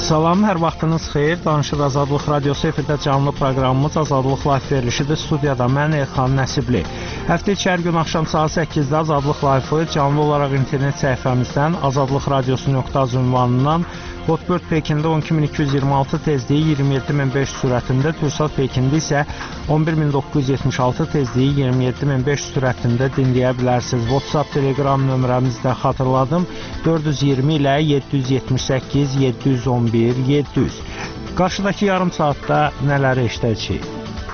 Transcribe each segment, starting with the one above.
Salam, hər vaxtınız xeyir. Danışır Azadlıq Radiosu efirdə canlı proqramımız Azadlıq Live verilişidir. Studiyada mən Elxan Nəsibli. Həftə içi hər gün axşam saat 8-də Azadlıq Live-ı canlı olaraq internet səhifəmizdən azadlıqradiosu.az ünvanından Hotbird Pekində 12226 tezliyi 27500 sürətində, Türksat Pekində isə 11976 tezliyi 27500 sürətində dinləyə bilərsiniz. WhatsApp, Telegram nömrəmizi də xatırladım. 420 ilə 778 711 700. Qarşıdakı yarım saatda nələri eşidəcəyik?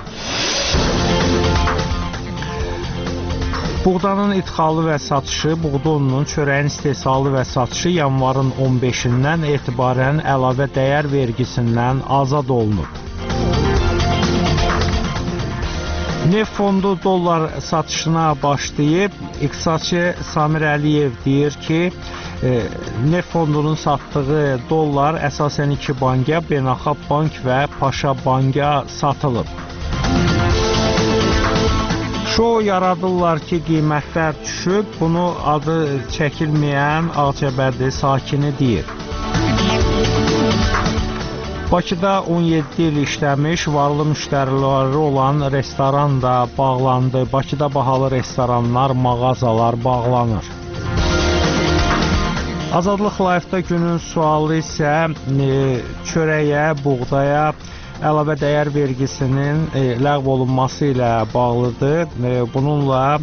Buğdanın idxalı və satışı, buğda ununun, çörəyin istehsalı və satışı yanvarın 15-dən etibarən əlavə dəyər vergisindən azad olunub. Neft fondu dollar satışına başlayıb. İqtisadçı Samir Əliyev deyir ki, Neft fondunun satdığı dollar əsasən iki banka, Beynəlxalq Bank və Paşa Banka satılıb. Şou yaradırlar ki, qiymətlər düşüb. Bunu adı çəkilməyən Ağcabədi sakini deyir. Bakıda 17 il işləmiş, varlı müştəriləri olan restoran da bağlandı. Bakıda bahalı restoranlar, mağazalar bağlanır. Azadlıq Live-da günün sualı isə çörəyə, buğdaya əlavə dəyər vergisinin ləğv olunması ilə bağlıdır. Bununla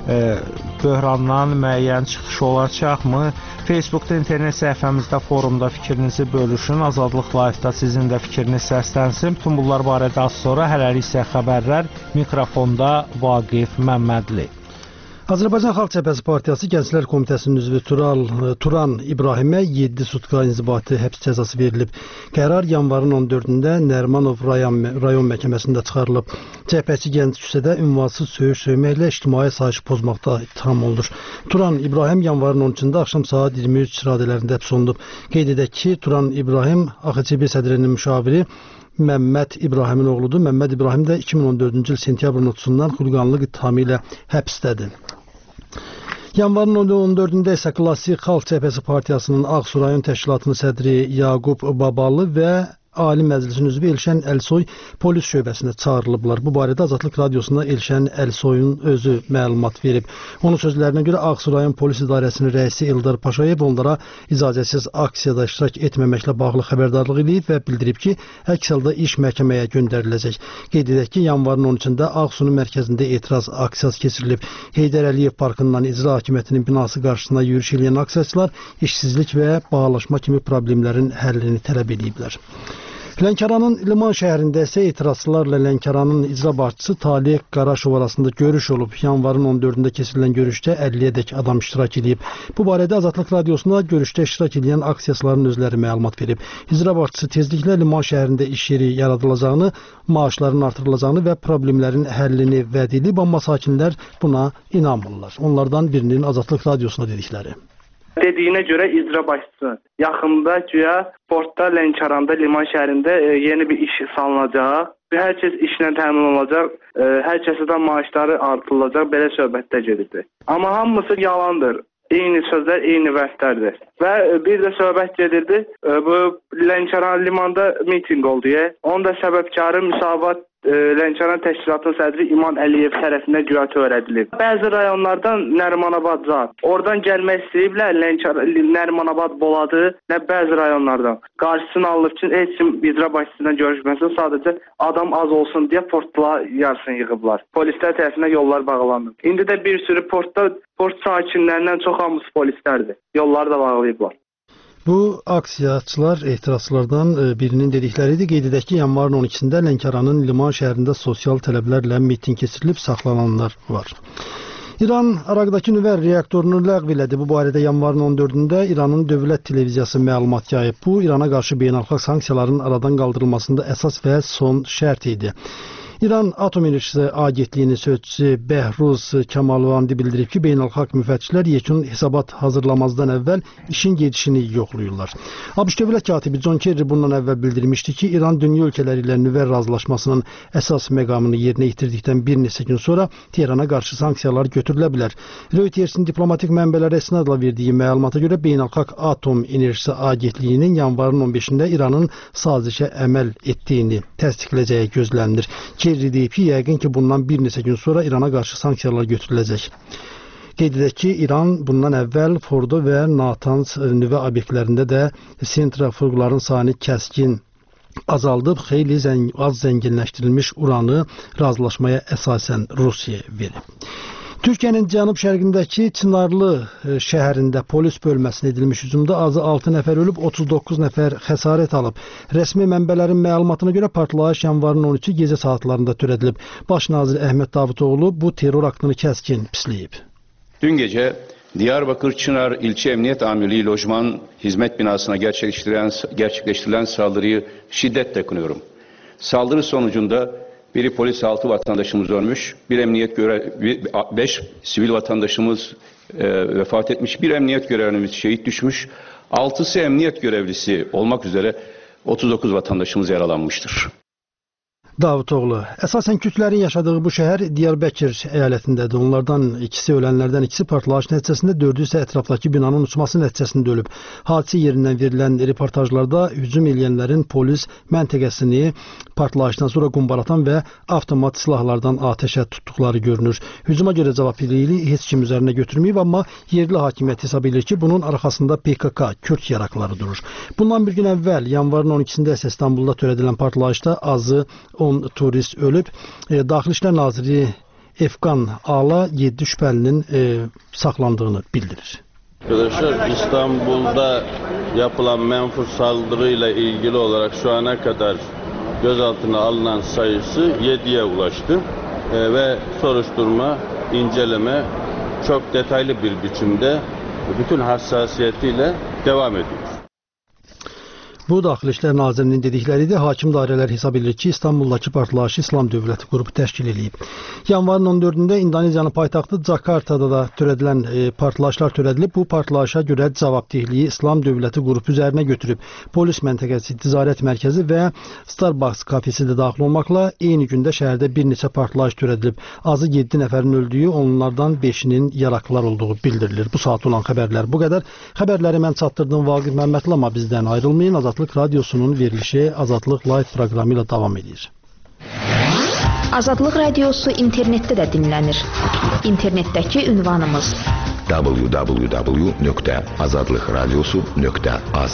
böhrandan müəyyən çıxış olacaqmı? Facebookda, internet səhifəmizdə, forumda fikrinizi bölüşün. Azadlıq Live-da sizin də fikriniz səslənsin. Bütün bunlar barədə az sonra, hələlik isə xəbərlər. Mikrofonda Vaqif Məmmədli. Azərbaycan Xalq Cəbhəsi Partiyası Gənclər Komitəsinin üzvü Turan İbrahimə 7 sutka inzibati həbs cəzası verilib. Qərar yanvarın 14-də Nərimanov rayon məhkəməsində çıxarılıb. Cəbhəçi gənc küçədə ünvansız söyüş söyməklə ictimai asayişi pozmaqda ittiham olunur. Turan İbrahim yanvarın 13-də axşam saat 23 radələrində həbs olunub. Qeyd edək ki, Turan İbrahim AXCB sədrinin müşaviri Məmməd İbrahimin oğludur. Məmməd İbrahim də 2014-cü il sentyabrın 30-dan xuliqanlıq ittihamı ilə həbsdədir. Yanvarın 14-də isə Klassik Xalq Cəbhəsi Partiyasının Ağsu rayon təşkilatının sədri Yaqub Babalı və Ali Məclisin üzvü Elşən Əlsoy polis şöbəsinə çağırılıblar. Bu barədə Azadlıq Radiosunda Elşən Əlsoyun özü məlumat verib. Onun sözlərinə görə Ağsu rayon polis idarəsinin rəisi Eldar Paşayev onlara icazəsiz aksiyada iştirak etməməklə bağlı xəbərdarlıq edib və bildirib ki, əks halda iş məhkəməyə göndəriləcək. Qeyd edək ki, yanvarın 13-də Ağsunun mərkəzində etiraz aksiyası keçirilib. Heydər Əliyev parkından icra hakimiyyətinin binası qarşısında yürüyüş edən aksiyaçılar işsizlik və bahalaşma kimi problemlərin həllini tələb ediblər. Lənkəranın Liman şəhərində isə etirazçılarla Lənkəranın icra başçısı Talih Qaraşov arasında görüş olub. Yanvarın 14-də keçirilən görüşdə 50-yədək adam iştirak edib. Bu barədə Azadlıq Radiosuna görüşdə iştirak edən aksiyaçıların özləri məlumat verib. İcra başçısı tezliklə Liman şəhərində iş yeri yaradılacağını, maaşların artırılacağını və problemlərin həllini vəd edib, amma sakinlər buna inanmırlar. Onlardan birinin Azadlıq Radiosuna dedikləri. Dediyinə görə icra başçısı yaxında güya portda Lənkəranda Liman şəhərində yeni bir iş salınacaq. Hər kəs işlə təmin olacaq, hər kəsədən maaşları artırılacaq, belə söhbətdə gedirdi. Amma hamısı yalandır. Eyni sözlər, eyni vəhdlərdir. Və bir də söhbət gedirdi, bu Lənkəran limanda mitinq oldu. Onun da səbəbkarı Müsavat Lənkəran təşkilatının sədri İman Əliyev tərəfindən güya törədilib. Bəzi rayonlardan Nərimanabad zat. Oradan gəlmək istəyiblər Nərimanabad Boladı, nə bəzi rayonlardan. Qarşısını alıb ki, heç kim icra başçısıyla görüşməsin, sadəcə adam az olsun deyə portla yarısını yığıblar. Polislər tərəfindən yollar bağlandı. İndi də bir sürü port sakinlərindən çox hamısı polislərdir. Yolları da bağlayıblar. Bu aksiyaçılar etirazçılardan birinin dedikləridir. Qeyd edək ki, yanvarın 12-də Lənkəranın Liman şəhərində sosial tələblərlə miting keçirilib, saxlananlar var. İran Araqdakı nüvə reaktorunu ləğv elədi. Bu barədə yanvarın 14-də İranın dövlət televiziyası məlumat yayıb. Bu, İrana qarşı beynəlxalq sanksiyaların aradan qaldırılmasında əsas və son şərt idi. İran Atom Enerjisi Agentliyinin sözçüsü Behruz Kamalvandi bildirib ki, beynəlxalq müfəttişlər yekun hesabat hazırlamazdan əvvəl işin gedişini yoxlayırlar. ABŞ dövlət katibi John Kerry bundan əvvəl bildirmişdi ki, İran dünya ölkələri ilə nüvə razılaşmasının əsas məqamını yerinə yetirdikdən bir neçə gün sonra Tehrana qarşı sanksiyalar götürülə bilər. Reutersin diplomatik mənbələrə isnadla verdiyi məlumata görə Beynəlxalq Atom Enerjisi Agentliyinin yanvarın 15-də İranın sazişə əməl etdiyini təsdiqləyəcəyi gözlənilir. Kerry deyib ki, yəqin ki, bundan bir neçə gün sonra İrana qarşı sanksiyalar götürüləcək. Qeyd edək ki, İran bundan əvvəl Fordo və Natanz nüvə obyektlərində də sentrafugların sayını kəskin azaldıb, xeyli az zənginləşdirilmiş uranı razılaşmaya əsasən Rusiyaya verib. Türkiyənin cənub-şərqindəki Çınarlı şəhərində polis bölməsinə edilmiş hücumda azı 6 nəfər ölüb, 39 nəfər xəsarət alıb. Rəsmi mənbələrin məlumatına görə partlayış yanvarın 13-ü gecə saatlarında törədilib. Baş nazir Əhməd Davutoğlu bu terror aktını kəskin pisləyib. Dün gece Diyarbakır Çınar İlçe Emniyet Amirliği Lojman Hizmet Binası'na gerçekleştirilen saldırıyı şiddetle kınıyorum. Saldırı sonucunda biri polis 6 vatandaşımız ölmüş, 5 sivil vatandaşımız vefat etmiş, bir emniyet görevlimiz şehit düşmüş, 6'sı emniyet görevlisi olmak üzere 39 vatandaşımız yaralanmıştır. Davutoğlu, əsasən Kürtlərin yaşadığı bu şəhər Diyarbəkir əyalətindədir. Onlardan ikisi ölənlərdən ikisi partlayış nəticəsində, 4-ü isə ətrafdakı binanın uçması nəticəsində ölüb. Hadisə yerindən verilən reportajlarda hücum edənlərin polis məntəqəsini partlayışdan sonra qumbaratan və avtomat silahlardan atəşə tutduqları görünür. Hücuma görə cavabdehliyi heç kim üzərinə götürməyib, amma yerli hakimiyyət hesab edir ki, bunun arxasında PKK, Kürt yaraqları durur. Bundan bir gün əvvəl, yanvarın 12-də isə İstanbulda törədilən partlayışda azı 10 turist ölüb. Daxili İşlər Naziri Efqan Ala 7 şübhəlinin saxlandığını bildirir. Arkadaşlar, İstanbul'da yapılan menfur saldırıyla ilgili olarak şu ana kadar gözaltına alınan sayısı 7'ye ulaştı ve soruşturma, inceleme çok detaylı bir biçimde bütün hassasiyetiyle devam ediyor. Bu Daxili İşlər Nazirinin dedikləridir. Hakim dairələr hesab edir ki, İstanbuldakı partlayışı İslam Dövləti qrupu təşkil edib. Yanvarın 14-də İndoneziyanın paytaxtı Jakartada da törədilən partlayışlar törədilib. Bu partlayışa görə cavabdehliyi İslam Dövləti qrupu üzərinə götürüb. Polis məntəqəsi, ticarət mərkəzi və Starbucks kafesi də daxil olmaqla eyni gündə şəhərdə bir neçə partlayış törədilib. Azı 7 nəfərin öldüyü, onlardan 5-inin yaraqlılar olduğu bildirilir. Bu saat olan xəbərlər bu qədər. Xəbərləri mən çatdırdım Vaqif Məmmədli, amma bizdən ayrılmayın. Azadlıq Radiosunun verilişi Azadlıq Live proqramı ilə davam edir. Azadlıq Radiosu internetdə də dinlənir. İnternetdəki ünvanımız www.azadlıqradiosu.az.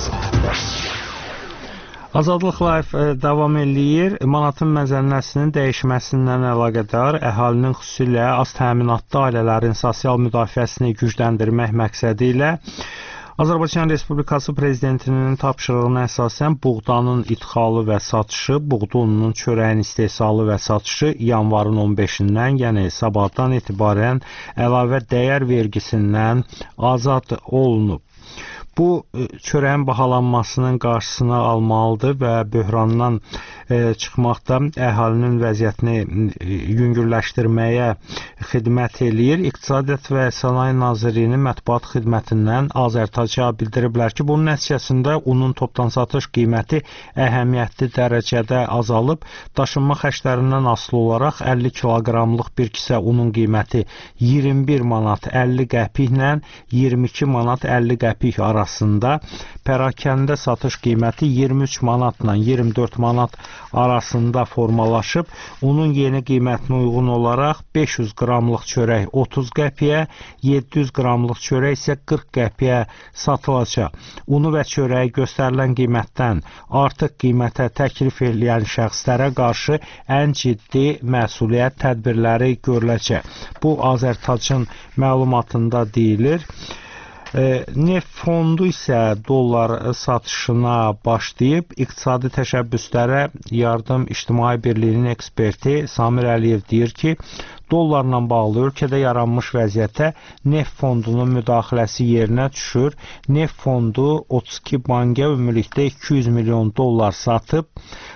Azadlıq Live davam eləyir. Manatın məzənnəsinin dəyişməsindən əlaqədar əhalinin xüsusilə az təminatlı ailələrin sosial müdafiəsini gücləndirmək məqsədi ilə Azərbaycan Respublikası Prezidentinin tapşırığına əsasən buğdanın idxalı və satışı, buğda ununun çörəyin istehsalı və satışı yanvarın 15-dən, yəni sabahdan etibarən əlavə dəyər vergisindən azad olunub. Bu, çörəyin bahalanmasının qarşısını almalıdır və böhrandan çıxmaqda əhalinin vəziyyətini yüngülləşdirməyə xidmət eləyir. İqtisadiyyat və Sənaye Nazirliyinin mətbuat xidmətindən Azərtaca bildiriblər ki, bunun nəticəsində unun topdan satış qiyməti əhəmiyyətli dərəcədə azalıb. Daşınma xərclərindən asılı olaraq 50 kiloqramlıq bir kisə unun qiyməti 21 manat 50 qəpiklə 22 manat 50 qəpik arasında, pərakəndə satış qiyməti 23 manatla 24 manat arasında formalaşıb. Unun yeni qiymətinə uyğun olaraq 500 qramlıq çörək 30 qəpiyə, 700 qramlıq çörək isə 40 qəpiyə satılacaq. Unu və çörəyi göstərilən qiymətdən artıq qiymətə təklif edən şəxslərə qarşı ən ciddi məsuliyyət tədbirləri görüləcək. Bu, Azərtacın məlumatında deyilir. Neft fondu isə dollar satışına başlayıb. İqtisadi təşəbbüslərə Yardım İctimai Birliyinin eksperti Samir Əliyev deyir ki, dollarla bağlı ölkədə yaranmış vəziyyətə neft fondunun müdaxiləsi yerinə düşür. Neft fondu 32 bankə ümumilikdə 200 milyon dollar satıb.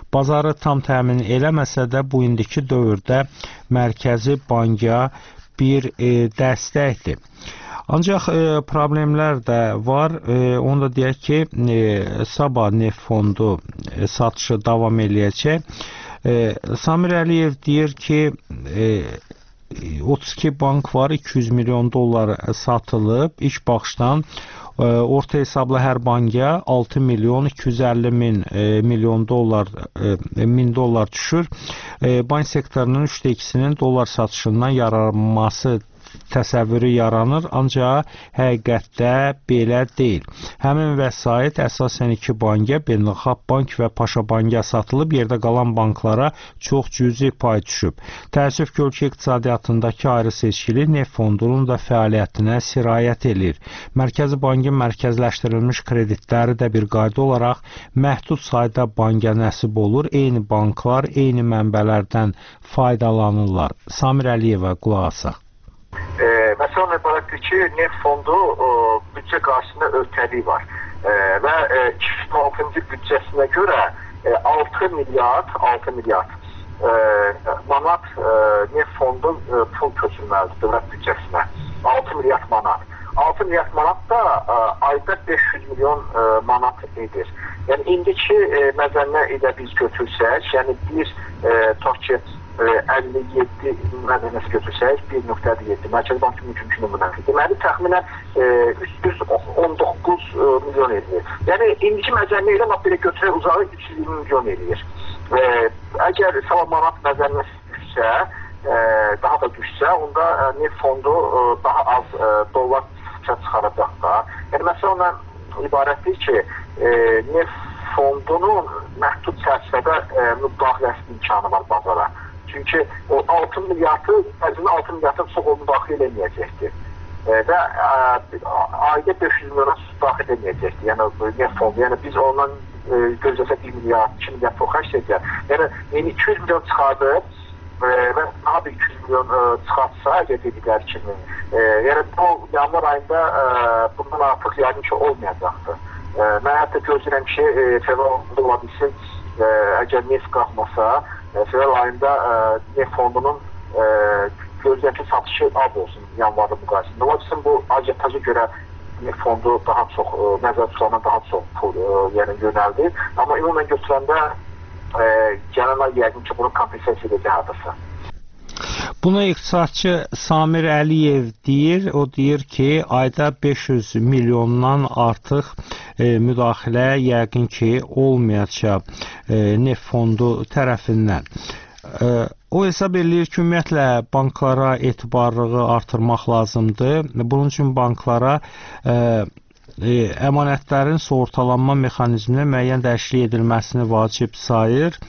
bazarı tam təmin eləməsə də bu indiki dövrdə Mərkəzi Banka bir dəstəkdir. Ancaq problemlər də var. Onu da deyək ki, sabah neft fondu satışı davam eləyəcək. Samir Əliyev deyir ki, 32 bank var, 200 milyon dollar satılıb. İlk baxışdan orta hesabla hər banka 6 milyon 250 milyon dollar düşür. Bank sektorunun 3/2-sinin dollar satışından yararlanması təsəvvürü yaranır, ancaq həqiqətdə belə deyil. Həmin vəsait əsasən iki banka, Beynəlxalq Bank və Paşa Banka satılıb, yerdə qalan banklara çox cüzi pay düşüb. Təəssüf ki, ölkə iqtisadiyyatındakı ayrı seçkilik neft fondunun da fəaliyyətinə sirayət edir. Mərkəzi Bankın mərkəzləşdirilmiş kreditləri də bir qayda olaraq məhdud sayda banka nəsib olur. Eyni banklar, eyni mənbələrdən faydalanırlar. Samir Əliyevə qulaq asaq. Məsələn, ibarətdir ki, neft fondu büdcə qarşısında öhdəliyi var və 2006-cı büdcəsinə görə 6 milyard manat neft fondu pul köçürməlidir dövlət büdcəsinə. 6 milyard manat. 6 milyard manat da ayda 500 milyon manat edir. Yəni, indiki məzənnə ilə biz götürsək, yəni bir Türkiyə 57 məzənnəsi götürsək, 1.7 Mərkəzi Bankın mümkün nümunəsi. Deməli, təxminən 319 milyon edir. Yəni, indiki məzənnə ilə belə götürək uzağı 320 milyon edir. Əgər sabah manat məzənnəsi düşsə, daha da düşsə, onda neft fondu daha az dollar çıxaracaq da. Yəni, məsələn, ibarətdir ki, neft fondunun məhdud çərçivədə müdaxiləsi imkanı var bazara. Çünki o 6 milyardı, ərzində 6 milyarddan çox o müdaxilə eləməyəcəkdir. Və ayda 500 milyona daxil edilməyəcəkdir. Yəni, neft fondu. Yəni, biz ondan gözləsək 1 milyard, 2 milyard çox xərcləyəcək. Yəni, 200 milyon çıxardıb və daha bir 200 milyon çıxartsa, əgər dedikləri kimi. Yəni, bu yanvar ayında bundan artıq yəqin ki, olmayacaqdır. Mən hətta gözləyirəm ki, fevral ola bilsin, əgər neft qalxmasa, fevral ayında neft fondunun gözləyən ki, satışı az olsun yanvarda müqayisində. Ola bilsin, bu ajitaja görə neft fondu daha çox, nəzər tutulandan daha çox pul yönəldi. Amma ümumən götürəndə gələn ay yəqin ki, bunu kompensasiya edəcək hardasa. Bunu iqtisadçı Samir Əliyev deyir. O deyir ki, ayda 500 milyondan artıq müdaxilə yəqin ki, olmayacaq neft fondu tərəfindən. O hesab edir ki, ümumiyyətlə banklara etibarlığı artırmaq lazımdır. Bunun üçün banklara əmanətlərin sığortalanma mexanizminə müəyyən dəyişiklik edilməsini vacib sayır.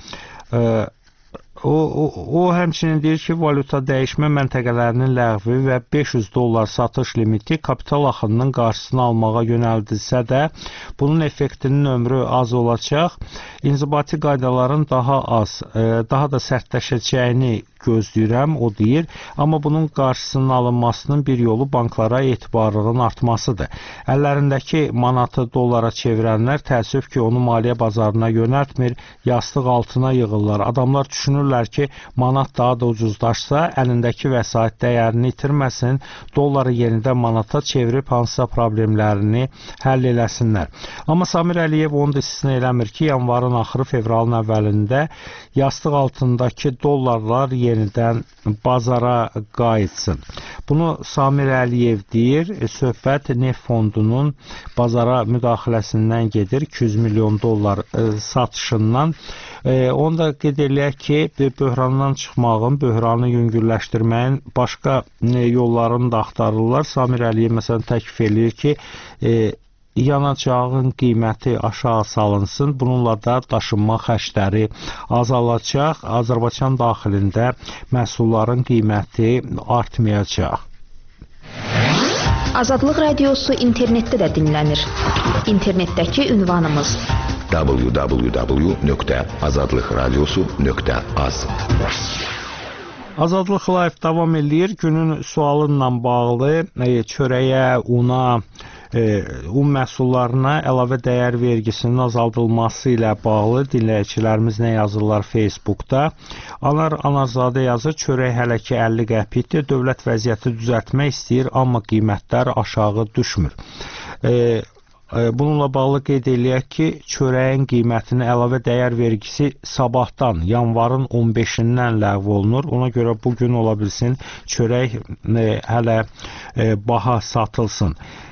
O həmçinin deyir ki, valyuta dəyişmə məntəqələrinin ləğvi və 500 dollar satış limiti kapital axınının qarşısını almağa yönəldilsə də, bunun effektinin ömrü az olacaq. İnzibati qaydaların daha da sərtləşəcəyini gözləyirəm, o deyir. Amma bunun qarşısının alınmasının bir yolu banklara etibarlığın artmasıdır. Əllərindəki manatı dollara çevirənlər təəssüf ki, onu maliyyə bazarına yönəltmir, yastıq altına yığırlar. Adamlar düşünürlər ki, manat daha da ucuzlaşsa, əlindəki vəsait dəyərini itirməsin, dolları yenidən manata çevirib hansısa problemlərini həll eləsinlər. Amma Samir Əliyev onu da istisna eləmir ki, yanvarın axırı, fevralın əvvəlində yastıq altındakı dollarlar yenidən bazara qayıtsın. Bunu Samir Əliyev deyir. Söhbət neft fondunun bazara müdaxiləsindən gedir. 200 milyon dollar satışından. Onu da qeyd eləyək ki, böhrandan çıxmağın, böhranı yüngülləşdirməyin başqa yollarını da axtarırlar. Samir Əliyev məsələn təklif eləyir ki, yanacağın qiyməti aşağı salınsın. Bununla da daşınma xərcləri azalacaq. Azərbaycan daxilində məhsulların qiyməti artmayacaq. Azadlıq Radiosu internetdə də dinlənir. İnternetdəki ünvanımız www.azadlıqradiosu.az. Azadlıq Live davam edir. Günün sualınla bağlı çörəyə, una, un məhsullarına əlavə dəyər vergisinin azaldılması ilə bağlı dinləyicilərimiz nə yazırlar Facebookda? Anarzadə yazır, çörək hələ ki 50 qəpikdir, dövlət vəziyyəti düzəltmək istəyir, amma qiymətlər aşağı düşmür. Bununla bağlı qeyd eləyək ki, çörəyin qiymətinin əlavə dəyər vergisi sabahdan, yanvarın 15-dən ləğv olunur. Ona görə bugün ola bilsin, çörək hələ baha satılsın.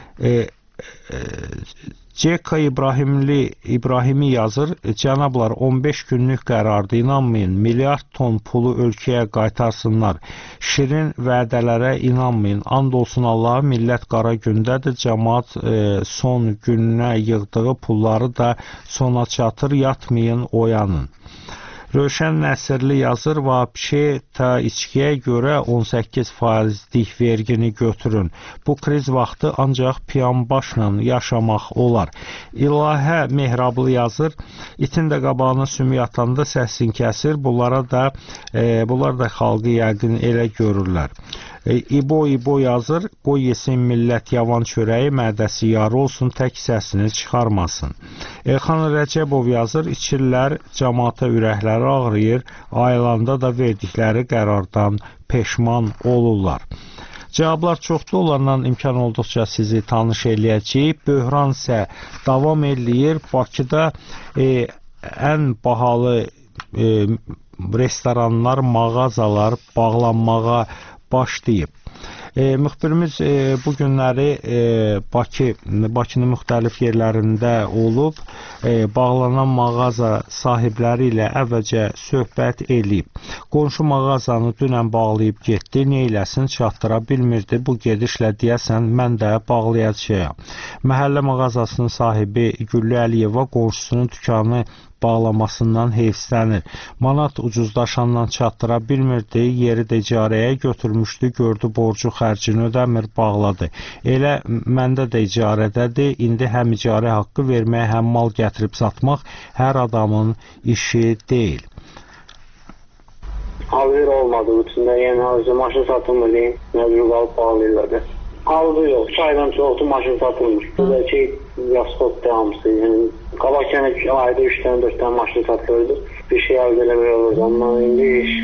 C.K. İbrahimi yazır, cənablar 15 günlük qərarda inanmayın, milyard ton pulu ölkəyə qaytarsınlar, şirin vədələrə inanmayın, and olsun Allaha, millət qara gündədir, cəmaat son gününə yığdığı pulları da sona çatır, yatmayın, oyanın. Rövşən Nəsirli yazır, vapşeta içkiyə görə 18%lik vergini götürün. Bu kriz vaxtı ancaq piyanbaşla yaşamaq olar. İlahə Mehrablı yazır, itin də qabağına sümük atanda səsin kəsir, bunlar da xalqı yəqin elə görürlər. İbo yazır, qoy yesin millət yavan çörəyi, mədəsi yarı olsun, tək səsini çıxarmasın. Elxan Rəcəbov yazır, içirlər, cəmaata ürəkləri ağrıyır, ayılanda da verdikləri qərardan peşman olurlar. Cavablar çoxlu olandan imkan olduqca sizi tanış eləyəcəyik. Böhran isə davam eləyir. Bakıda ən bahalı restoranlar, mağazalar bağlanmağa başlayıb. Müxbirimiz bu günləri Bakının müxtəlif yerlərində olub, bağlanan mağaza sahibləri ilə əvvəlcə söhbət eləyib. Qonşu mağazanı dünən bağlayıb getdi, neyləsin çatdıra bilmirdi, bu gedişlə deyəsən mən də bağlayacağam. Məhəllə mağazasının sahibi Güllü Əliyeva qonşusunun dükanı bağlamasından heyfslənir. Manat ucuzdaşandan çatdıra bilmirdi, yeri də icarəyə götürmüşdü, gördü borcu xərcini ödəmir, bağladı. Elə məndə də icarədədir, indi həm icarə haqqı verməyə, həm mal gətirib satmaq hər adamın işi deyil. Hazır olmadığı üçün də yəni maşın satılmır, məcbur qalıb bağlayırlar. Aldı yox, 2 aydan çoxdur maşın satılmır. Buradakı yaskotda hamısı, yəni qabaqkən ayda 3-4 dənə maşın satılırdı. Bir şey əldə eləmək olurdu, amma indi iş.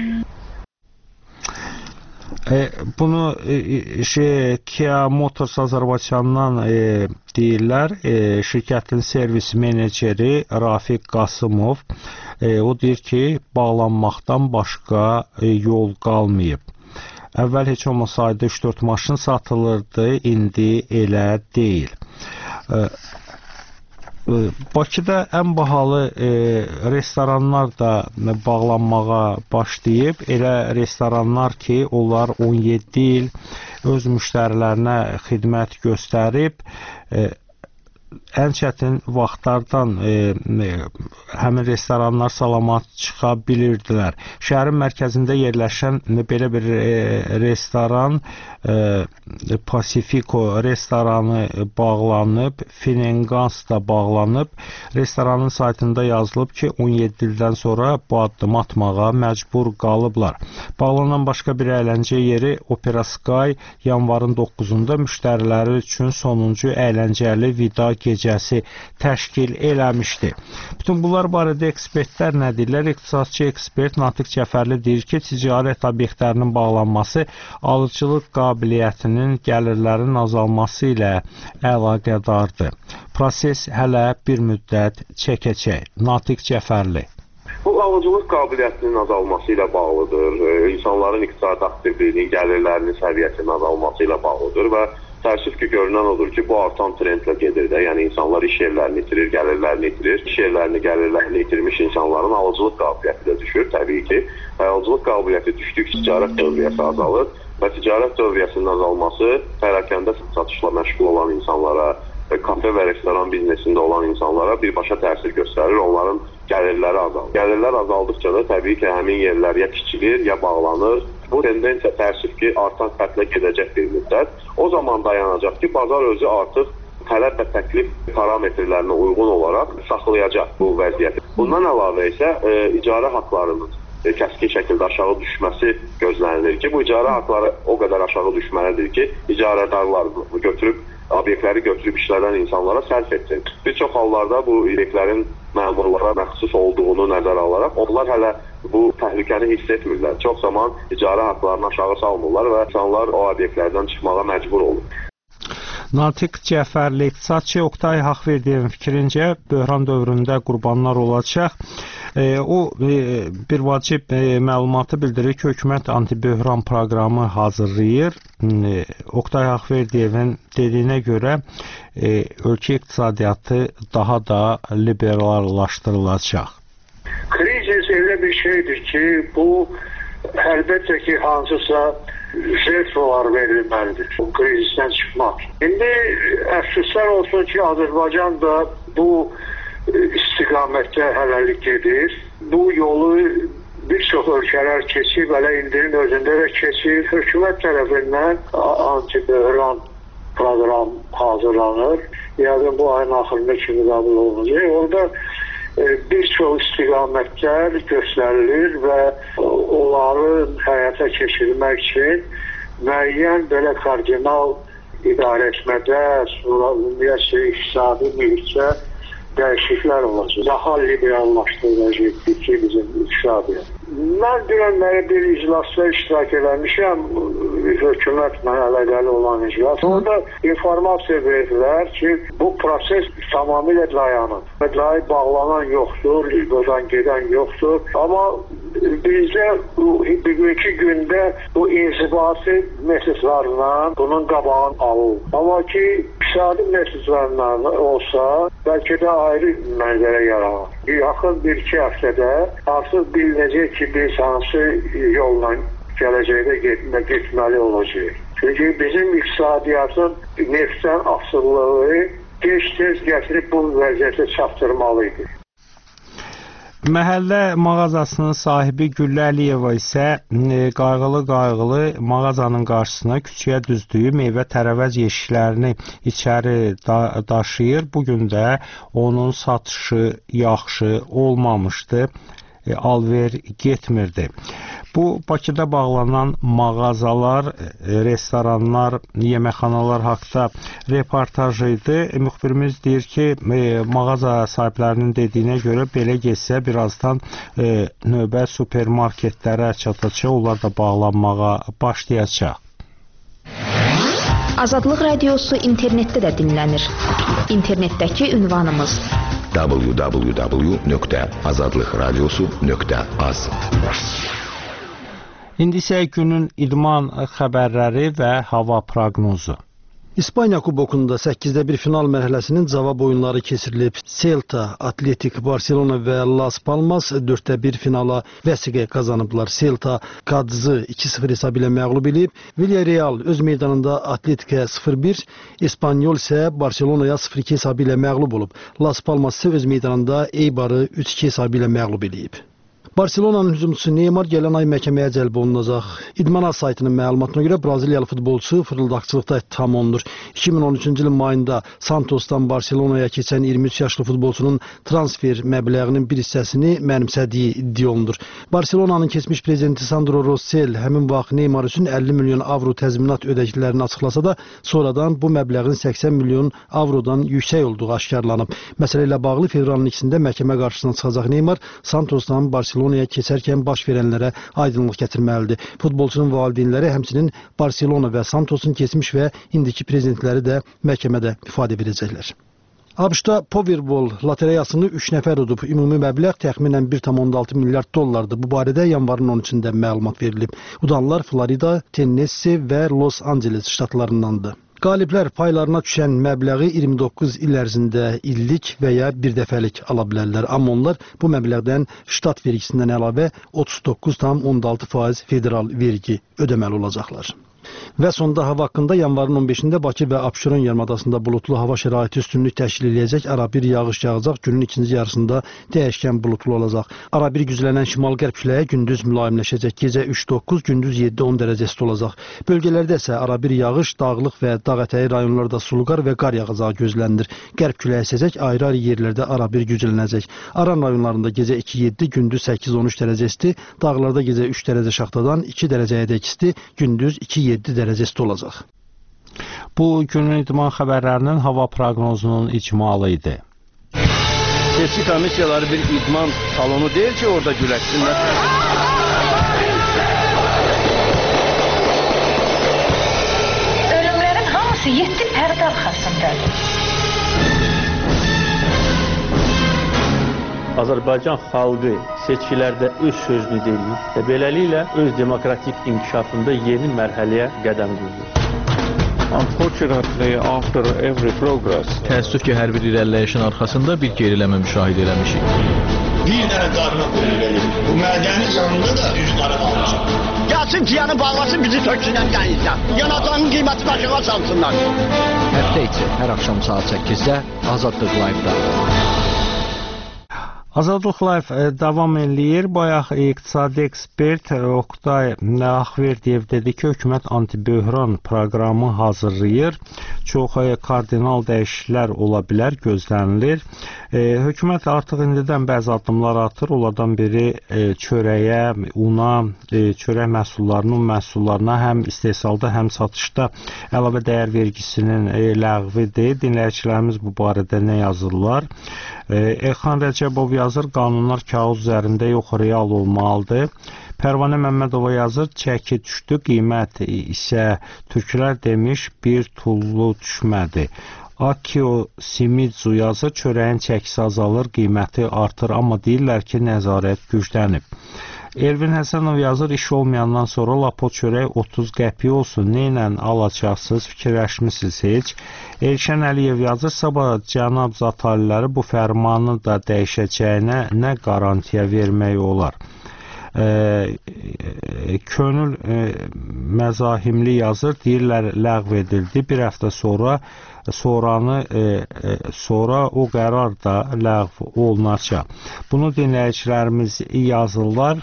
Bunu Kia Motors Azərbaycandan deyirlər, şirkətin servis meneceri Rafiq Qasımov. O deyir ki, bağlanmaqdan başqa yol qalmayıb. Əvvəl heç olmasaydı 3-4 maşın satılırdı, indi elə deyil. Bakıda ən bahalı restoranlar da bağlanmağa başlayıb. Elə restoranlar ki, onlar 17 il öz müştərilərinə xidmət göstərib. Ən çətin vaxtlardan həmin restoranlar salamat çıxa bilirdilər. Şəhərin mərkəzində yerləşən belə bir restoran, Pacifico restoranı bağlanıb, Finengans da bağlanıb. Restoranın saytında yazılıb ki, 17 ildən sonra bu addım atmağa məcbur qalıblar. Bağlanan başqa bir əyləncə yeri Opera Sky yanvarın 9-da müştəriləri üçün sonuncu əyləncəli vida gecəsi təşkil eləmişdi. Bütün bunlar barədə ekspertlər nə deyirlər? İqtisadçı ekspert Natiq Cəfərli deyir ki, ticarət obyektlərinin bağlanması alıcılıq qabiliyyətinin, gəlirlərin azalması ilə əlaqədardır. Proses hələ bir müddət çəkəcək. Natiq Cəfərli. Bu alıcılıq qabiliyyətinin azalması ilə bağlıdır. İnsanların iqtisadi aktivliyinin, gəlirlərinin səviyyəsinin azalması ilə bağlıdır və təəssüf ki, görünən odur ki, bu artan trendlə gedir də. Yəni, insanlar iş yerlərini itirir, gəlirlərini itirir. İş yerlərini, gəlirlərini itirmiş insanların alıcılıq qabiliyyəti də düşür. Təbii ki, alıcılıq qabiliyyəti düşdükcə ticarət dövriyyəsi azalır və ticarət dövriyyəsinin azalması pərakəndə satışla məşğul olan insanlara, kafe və restoran biznesində olan insanlara birbaşa təsir göstərir. Onların gəlirləri azalır. Gəlirlər azaldıqca da təbii ki, həmin yerlər ya kiçilir, ya bağlanır. Bu tendensiya təəssüf ki, artan xətlə gedəcək bir müddət. O zaman dayanacaq ki, bazar özü artıq tələb və təklif parametrlərinə uyğun olaraq saxlayacaq bu vəziyyəti. Bundan əlavə isə icarə haqlarının kəskin şəkildə aşağı düşməsi gözlənilir ki, bu icarə haqları o qədər aşağı düşməlidir ki, icarədarlar götürüb obyektləri götürüb işlədən insanlara sərf etsin. Bir çox hallarda bu obyektlərin məmurlara məxsus olduğunu nəzərə alaraq onlar hələ bu təhlükəni hiss etmirlər. Çox zaman icarə haqlarını aşağı salmırlar və insanlar o obyektlərdən çıxmağa məcbur olur. Natiq Cəfərli iqtisadçı Oktay Haqverdiyevin fikrincə böhran dövründə qurbanlar olacaq. O bir vacib məlumatı bildirir ki, hökumət antiböhran proqramı hazırlayır. Oktay Haqverdiyevin dediyinə görə ölkə iqtisadiyyatı daha da liberallaşdırılacaq. Kriz elə bir şeydir ki, bu əlbəttə ki, hansısa jертвalar verilməlidir bu krizdən çıxmaq. İndi əfsuslar olsun ki, Azərbaycan da bu istiqamətdə hələlik gedir. Bu yolu bir çox ölkələr keçib, hələ indinin özündə də keçir. Hökumət tərəfindən antiböhran proqram hazırlanır. Yəni bu ayın axırında kimi qəbul olunacaq. Orada bir çox istiqamətlər göstərilir və onları həyata keçirmək üçün müəyyən belə kardinal idarəetmədə, sonra ümumiyyətlə iqtisadi mühitdə dəyişikliklər olacaq. Daha liberallaşdırılacaq ki, bizim iqtisadiyyat. Mən dünənləri bir iclasda iştirak eləmişəm, hökumət mənə əlaqəli olan iclas. Orada informasiya verdilər ki, bu proses tamamilə dayanır. Dahi bağlanan yoxdur, buradan gedən yoxdur. Amma bizdə bugünkü gündə bu inzibati mesajlarla bunun qabağını alır. Amma ki, iqtisadi mesajlarla olsa, bəlkə də ayrı mənzərə yaranır. Yaxın 1-2 həftədə artıq bilinəcək ki, biz hansı yolla gələcəkdə getməli olacaq. Çünki bizim iqtisadiyyatın neftdən asılılığı gec-tez gətirib bu vəziyyətə çatdırmalıydı. Məhəllə mağazasının sahibi Güllə Əliyeva isə qayğılı mağazanın qarşısına küçəyə düzdüyü meyvə tərəvəz yeşiklərini içəri daşıyır. Bugün də onun satışı yaxşı olmamışdı, alver getmirdi. Bu Bakıda bağlanan mağazalar, restoranlar, yeməkxanalar haqqında reportaj idi. Müxbirimiz deyir ki, mağaza sahiblərinin dediyinə görə belə getsə birazdan növbə supermarketlərə çatacaq, onlar da bağlanmağa başlayacaq. Azadlıq radiosu internetdə də dinlənir. İnternetdəki ünvanımız www.azadlıqradiosu.az. İndi isə günün idman xəbərləri və hava proqnozu. İspaniya Kubokunda 8-də 1 final mərhələsinin cavab oyunları keçirilib. Celta, Atletik, Barcelona və Las Palmas 4-də 1 finala vəsiqə qazanıblar. Celta Qadzı 2-0 hesabı ilə məğlub edib. Villarreal öz meydanında Atletikə 0-1, Espanyol isə Barcelonaya 0-2 hesabı ilə məğlub olub. Las Palmas isə öz meydanında Eibarı 3-2 hesabı ilə məğlub edib. Barcelona'nın hücumçusu Neymar gələn ay məhkəməyə cəlb olunacaq. İdman saytının məlumatına görə Braziliyalı futbolçu fırıldaqçılıqda ittiham olunur. 2013-cü ilin mayında Santosdan Barcelona'ya keçən 23 yaşlı futbolçunun transfer məbləğinin bir hissəsini mənimsədiyi iddia olunur. Barcelona'nın keçmiş prezidenti Sandro Rosell həmin vaxt Neymar üçün 50 milyon avro təzminat ödəklərini açıqlasa da, sonradan bu məbləğin 80 milyon avrodan yüksək olduğu aşkarlanıb. Məsələ ilə bağlı fevralın 2-də məhkəmə qarşısına çıxacaq Neymar Santosdan Barcelona'ya keçərkən baş verənlərə aydınlıq gətirməlidir. Futbolçunun valideynləri həmçinin Barcelona və Santosun keçmiş və indiki prezidentləri də məhkəmədə ifadə verəcəklər. ABŞ-da Powerball lotereyasını 3 nəfər udub. Ümumi məbləğ təxminən 1,6 milyard dollardır. Bu barədə yanvarın 13-də məlumat verilib. Udanlar Florida, Tennessee və Los Angeles ştatlarındandır. Qaliblər paylarına düşən məbləği 29 il ərzində illik və ya bir dəfəlik ala bilərlər. Amma onlar bu məbləğdən ştat vergisindən əlavə 39,6% federal vergi ödəməli olacaqlar. Və sonda hava haqqında yanvarın 15-də Bakı və Abşeron yarımadasında bulutlu hava şəraiti üstünlük təşkil edəcək. Arabir yağış yağacaq. Günün ikinci yarısında dəyişkən bulutlu olacaq. Arabir güclənən şimal-qərb küləyi gündüz mülayimləşəcək. Gecə 3-9, gündüz 7-10 dərəcə isti olacaq. Bölgələrdə isə arabir yağış, dağlıq və dağ ətəyi rayonlarda sulu qar və qar yağacağı gözlənilir. Qərb küləyi əsəcək, ayrı-ayrı yerlərdə arabir güclənəcək. Aran rayonlarında gecə 2-7, gündüz 8-13 dərəcə isti, dağlarda gecə 3 dərəcə şaxtadan 2 dərəcəyədək isti, gündüz 2-7 dərəcə isti olacaq. Bu günün idman xəbərlərinin hava proqnozunun icmalı idi. Seçki komissiyaları bir idman salonu deyil ki, orada güləşsinlər. Ölümlərin hamısı 7 pərdə arxasındadır. Azərbaycan xalqı seçkilərdə öz sözünü deyir və beləliklə öz demokratik inkişafında yeni mərhələyə qədəm qoyur. Unfortunately, after every progress, təəssüf ki, hər bir irəliləyişin arxasında bir geriləmə müşahidə eləmişik. Bir dənə qarına qoyulur. Bu mədənin yanında da üç qarı qalmışıq. Gəlsin ciyanı bağlasın, bizi töksünlər gəlirlər. Yanatanın qiyməti aşağı salsınlar. Həftə içi hər axşam saat 8-də Azadlıq Live-da. Azadlıq Live davam eləyir. Bayaq iqtisadi ekspert Oktay Ağverdiyev dedi ki, hökumət antiböhran proqramı hazırlayır. Çox kardinal dəyişikliklər ola bilər, gözlənilir. Hökumət artıq indidən bəzi addımlar atır. Onlardan biri çörəyə, una, çörək məhsullarının, un məhsullarına həm istehsalda, həm satışda əlavə dəyər vergisinin ləğvidir. Dinləyicilərimiz bu barədə nə yazırlar? Elxan Rəcəbov yazır, qanunlar kağız üzərində yox, real olmalıdır. Pərvanə Məmmədova yazır, çəki düşdü, qiymət isə türklər demiş, bir tullu düşmədi. Akio Simidzu yazır, çörəyin çəkisi azalır, qiyməti artır, amma deyirlər ki, nəzarət güclənib. Elvin Həsənov yazır, iş olmayandan sonra lapo çörək 30 qəpik olsun, neynə alacaqsınız, fikirləşmişsiniz heç. Elşən Əliyev yazır, sabah cənab zataliləri bu fərmanı da dəyişəcəyinə nə qarantiya vermək olar. Könül Məzahimli yazır, deyirlər ləğv edildi, bir həftə sonra o qərar da ləğv olunacaq. Bunu dinləyicilərimiz yazırlar.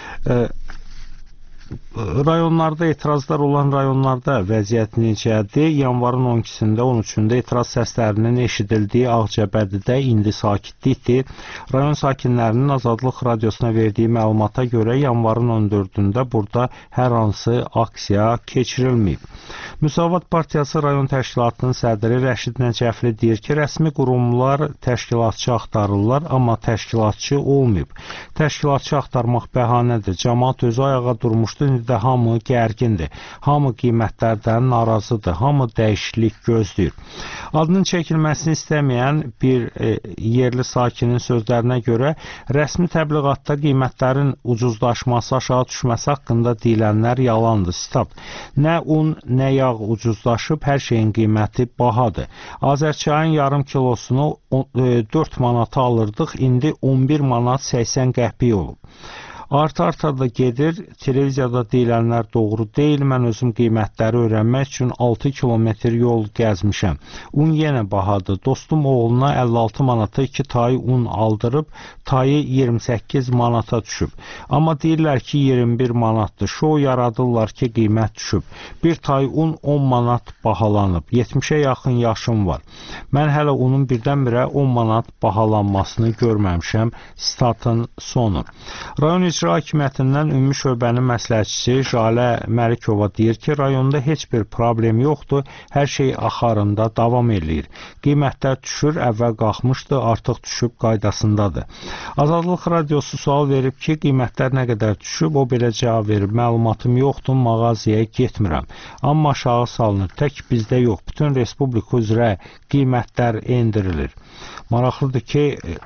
Rayonlarda etirazlar olan rayonlarda vəziyyət necədir? Yanvarın 12-sində, 13-də etiraz səslərinin eşidildiyi Ağcabədidə indi sakitlikdir. Rayon sakinlərinin Azadlıq Radiosuna verdiyi məlumata görə yanvarın 14-də burada hər hansı aksiya keçirilməyib. Müsavat Partiyası rayon təşkilatının sədri Rəşid Nəcəfli deyir ki, rəsmi qurumlar təşkilatçı axtarırlar, amma təşkilatçı olmayıb. Təşkilatçı axtarmaq bəhanədir. Cəmaət özü ayağa durmuşdur. İndi də hamı gərgindir. Hamı qiymətlərdən narazıdır. Hamı dəyişiklik gözləyir. Adının çəkilməsini istəməyən bir yerli sakinin sözlərinə görə rəsmi təbliğatda qiymətlərin ucuzlaşması, aşağı düşməsi haqqında deyilənlər yalandır. Sitat. Nə un, nə yağ ucuzlaşıb, hər şeyin qiyməti bahadır. Azərçayın yarım kilosunu 4 manata alırdıq, indi 11 manat 80 qəpik olub. Arta da gedir, televiziyada deyilənlər doğru deyil, mən özüm qiymətləri öyrənmək üçün 6 kilometr yol gəzmişəm. Un yenə bahadır, dostum oğluna 56 manata 2 tayı un aldırıb, tayı 28 manata düşüb. Amma deyirlər ki, 21 manatdır, şou yaradırlar ki, qiymət düşüb. Bir tay un 10 manat bahalanıb, 70-ə yaxın yaşım var. Mən hələ unun birdən-birə 10 manat bahalanmasını görməmişəm, statın sonu. Rayon İcra Hakimiyyətindən Ümumi Şöbənin məsləhətçisi Jalə Məlikova deyir ki, rayonda heç bir problem yoxdur, hər şey axarında davam eləyir. Qiymətlər düşür, əvvəl qalxmışdı, artıq düşüb qaydasındadır. Azadlıq Radiosu sual verib ki, qiymətlər nə qədər düşüb, o belə cavab verir, məlumatım yoxdur, mağaziyaya getmirəm. Amma aşağı salınır, tək bizdə yox, bütün respublika üzrə qiymətlər endirilir. Maraqlıdır ki,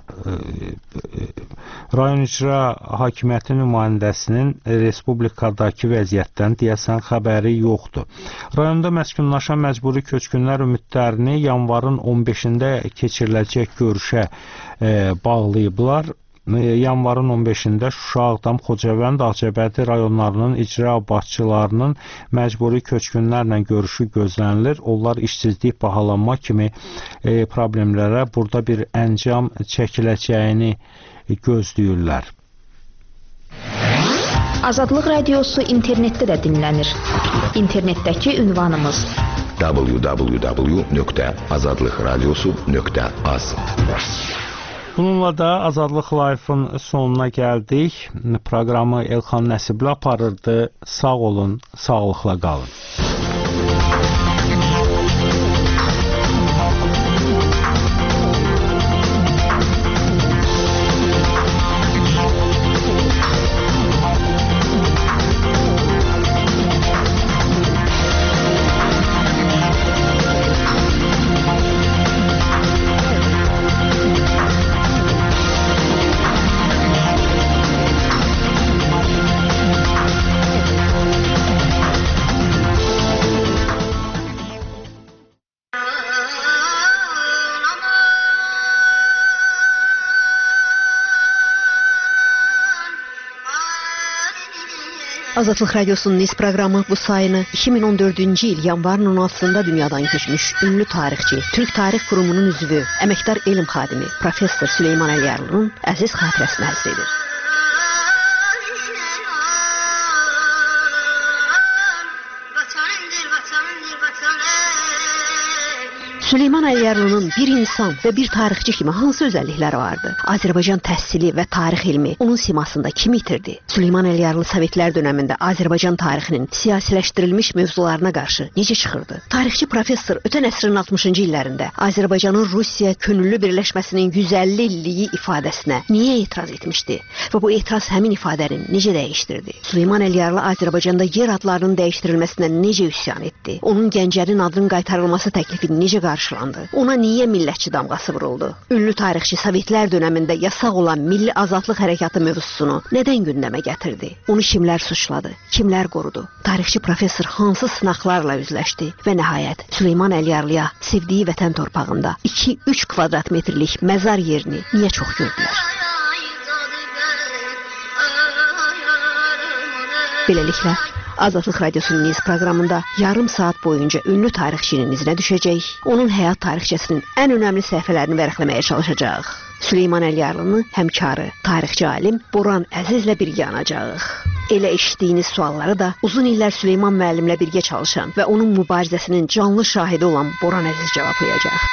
rayon icra hakimiyyəti nümayəndəsinin respublikadakı vəziyyətdən deyəsən xəbəri yoxdur. Rayonda məskunlaşan məcburi köçkünlər ümidlərini yanvarın 15-də keçiriləcək görüşə bağlayıblar. Yanvarın 15-də Şuşa, Ağdam, Xocavənd, Ağcabədi rayonlarının icra başçılarının məcburi köçkünlərlə görüşü gözlənilir. Onlar işsizlik, bahalanma kimi problemlərə burada bir əncam çəkiləcəyini gözləyirlər. Azadlıq Radiosu internetdə də dinlənir. İnternetdəki ünvanımız www.azadlıqradiosu.az. Bununla da Azadlıq Live-ın sonuna gəldik. Proqramı Elxan Nəsibli aparırdı. Sağ olun, sağlıqla qalın. Azadlıq Radiosunun Niz proqramı bu sayını 2014-cü il yanvarın 16-sında dünyadan keçmiş ünlü tarixçi, Türk Tarix Qurumunun üzvü, əməkdar elm xadimi Professor Süleyman Əliyarlının əziz xatirəsinə həsr edir. Süleyman Əliyarlının bir insan və bir tarixçi kimi hansı özəllikləri vardı? Azərbaycan təhsili və tarix elmi onun simasında kimi itirdi? Süleyman Əliyarlı Sovetlər dönəmində Azərbaycan tarixinin siyasiləşdirilmiş mövzularına qarşı necə çıxırdı? Tarixçi professor ötən əsrin 60-cı illərində Azərbaycanın Rusiya könüllü birləşməsinin 150 illiyi ifadəsinə niyə etiraz etmişdi? Və bu etiraz həmin ifadəni necə dəyişdirdi? Süleyman Əliyarlı Azərbaycanda yer adlarının dəyişdirilməsinə necə üsyan etdi? Onun Gəncənin adının qaytarılması təklifini necə qarşılandı? Ona niyə millətçi damğası vuruldu? Ünlü tarixçi Sovetlər dönəmində yasaq olan milli azadlıq hərəkatı mövzusunu nədən gündəmə gətirdi? Onu kimlər suçladı? Kimlər qorudu? Tarixçi professor hansı sınaqlarla üzləşdi? Və nəhayət Süleyman Əliyarlıya sevdiyi vətən torpağında 2-3 kvadrat metrlik məzar yerini niyə çox gördülər? Beləliklə, Azadlıq Radiosunun Niz proqramında yarım saat boyunca ünlü tarixçinin izinə düşəcək, onun həyat tarixçəsinin ən önəmli səhifələrini vərəqləməyə çalışacaq. Süleyman Əliyarlını həmkarı, tarixçi alim Boran Əzizlə birgə anacağıq. Elə eşitdiyiniz sualları da uzun illər Süleyman müəllimlə birgə çalışan və onun mübarizəsinin canlı şahidi olan Boran Əziz cavablayacaq.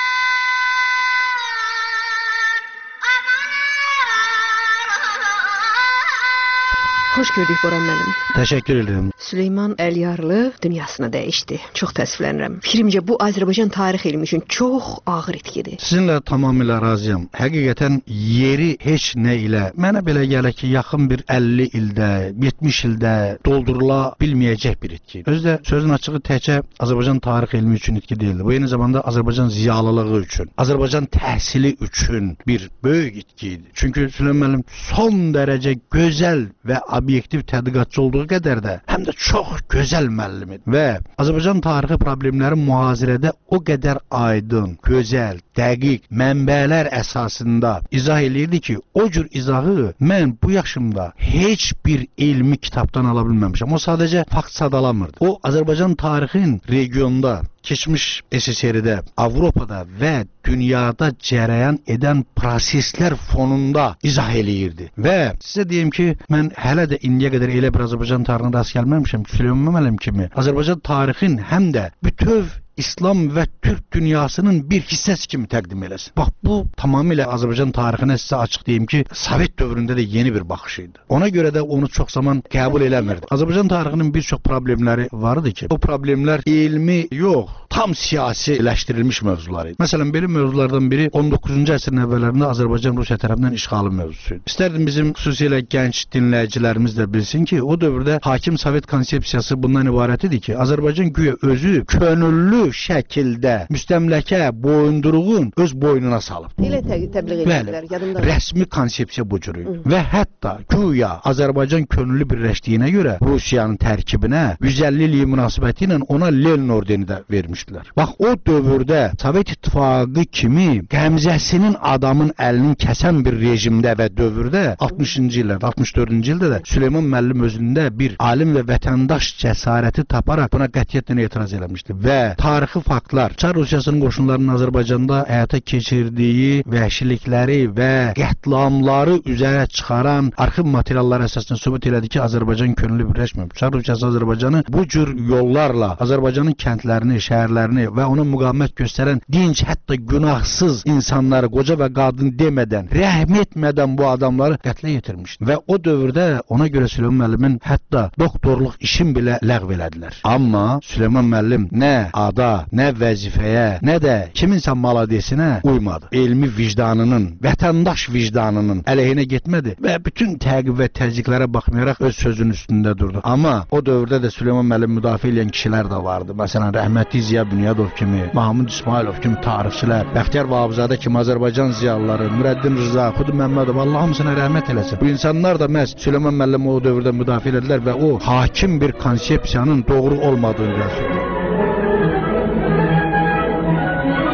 Xoş gördük Boran müəllim. Təşəkkür edirəm. Süleyman Əliyarlı dünyasını dəyişdi. Çox təəssüflənirəm. Fikrimcə bu Azərbaycan tarix elmi üçün çox ağır itkidir. Sizinlə tamamilə razıyam. Həqiqətən yeri heç nə ilə mənə belə gəlir ki, yaxın bir 50 ildə, 70 ildə doldurula bilməyəcək bir itki. Özü də sözün açığı təkcə Azərbaycan tarix elmi üçün itki deyildi. Bu eyni zamanda Azərbaycan ziyalılığı üçün, Azərbaycan təhsili üçün bir böyük itki idi. Çünki Süleyman müəllim son dərəcə gözəl və obyektiv tədqiqatçı olduğu qədər də həm də çox gözəl müəllim idi və Azərbaycan tarixi problemləri mühazirədə o qədər aydın, gözəl, dəqiq mənbələr əsasında izah eləyirdi ki, o cür izahı mən bu yaşımda heç bir elmi kitabdan ala bilməmişəm. O sadəcə fakt sadalamırdı. O Azərbaycan tarixin regionda, keçmiş SSR-də, Avropada və dünyada cərəyan edən proseslər fonunda izah eləyirdi. Və sizə deyim ki, mən hələ də indiyə qədər elə bir Azərbaycan tarixinə rast gəlməmişəm ki, Süleyman müəllim kimi Azərbaycan tarixin həm də bütöv İslam və Türk dünyasının bir hissəsi kimi təqdim eləsin. Bax, bu tamamilə Azərbaycan tarixinə sizə açıq deyim ki, Sovet dövründə də yeni bir baxış idi. Ona görə də onu çox zaman qəbul eləmirdi. Azərbaycan tarixinin bir çox problemləri vardı ki, o problemlər elmi yox, tam siyasiləşdirilmiş mövzular idi. Məsələn, belə mövzulardan biri 19-cu əsrin əvvəllərində Azərbaycan Rusiya tərəfindən işğalı mövzusu idi. İstərdim bizim xüsusilə gənc dinləyicilərimiz də bilsin ki, o dövrdə hakim Sovet konsepsiyası bundan ibarət idi ki, Azərbaycan güya özü könüllü şəkildə müstəmləkə boyunduruğun öz boynuna salıb. Elə təbliğ edirlər, yadımda. Rəsmi konsepsiya bu cür idi. Və hətta güya Azərbaycan könüllü birləşdiyinə görə Rusiyanın tərkibinə 150 illik münasibəti ilə ona Lenin ordeni də vermişdilər. Bax, o dövrdə Sovet İttifaqı kimi qəmzəsinin adamın əlinin kəsən bir rejimdə və dövrdə 60-cı illərdə, 64-cü ildə də Süleyman müəllim özündə bir alim və vətəndaş cəsarəti taparaq buna qətiyyətlə etiraz eləmişdi və tarixi faktlar, Çar Rusiyasının qoşunlarının Azərbaycanda həyata keçirdiyi vəhşilikləri və qətliamları üzərə çıxaran arxiv materialları əsasında sübut elədi ki, Azərbaycan könüllü birləşməyib. Çar Rusiyası Azərbaycanı bu cür yollarla Azərbaycanın kəndlərini, şəhərlərini və ona müqavimət göstərən dinc, hətta günahsız insanları, qoca və qadın demədən, rəhm etmədən bu adamları qətlə yetirmişdi. Və o dövrdə ona görə Süleyman müəllimin hətta doktorluq işin belə ləğv elədilər. Amma Süleyman müəllim nə ada, nə vəzifəyə, nə də kiminsə maladesinə uymadı. Elmi vicdanının, vətəndaş vicdanının əleyhinə getmədi və bütün təqib və təzyiqlərə baxmayaraq öz sözünün üstündə durdu. Amma o dövrdə də Süleyman müəllim müdafiə edən kişilər də vardı. Məsələn, rəhmətli Ziya Bünyadov kimi, Mahmud İsmailov kimi tarixçilər, Bəxtiyar Vahabzadə kimi Azərbaycan ziyalıları, Nurəddin Rıza, Xudu Məmmədov, Allah hamısına rəhmət eləsin. Bu insanlar da məhz Süleyman müəllim o dövrdə müdafiə edildilər və o hakim bir konsepsiyanın doğru olmadığını göstərdi.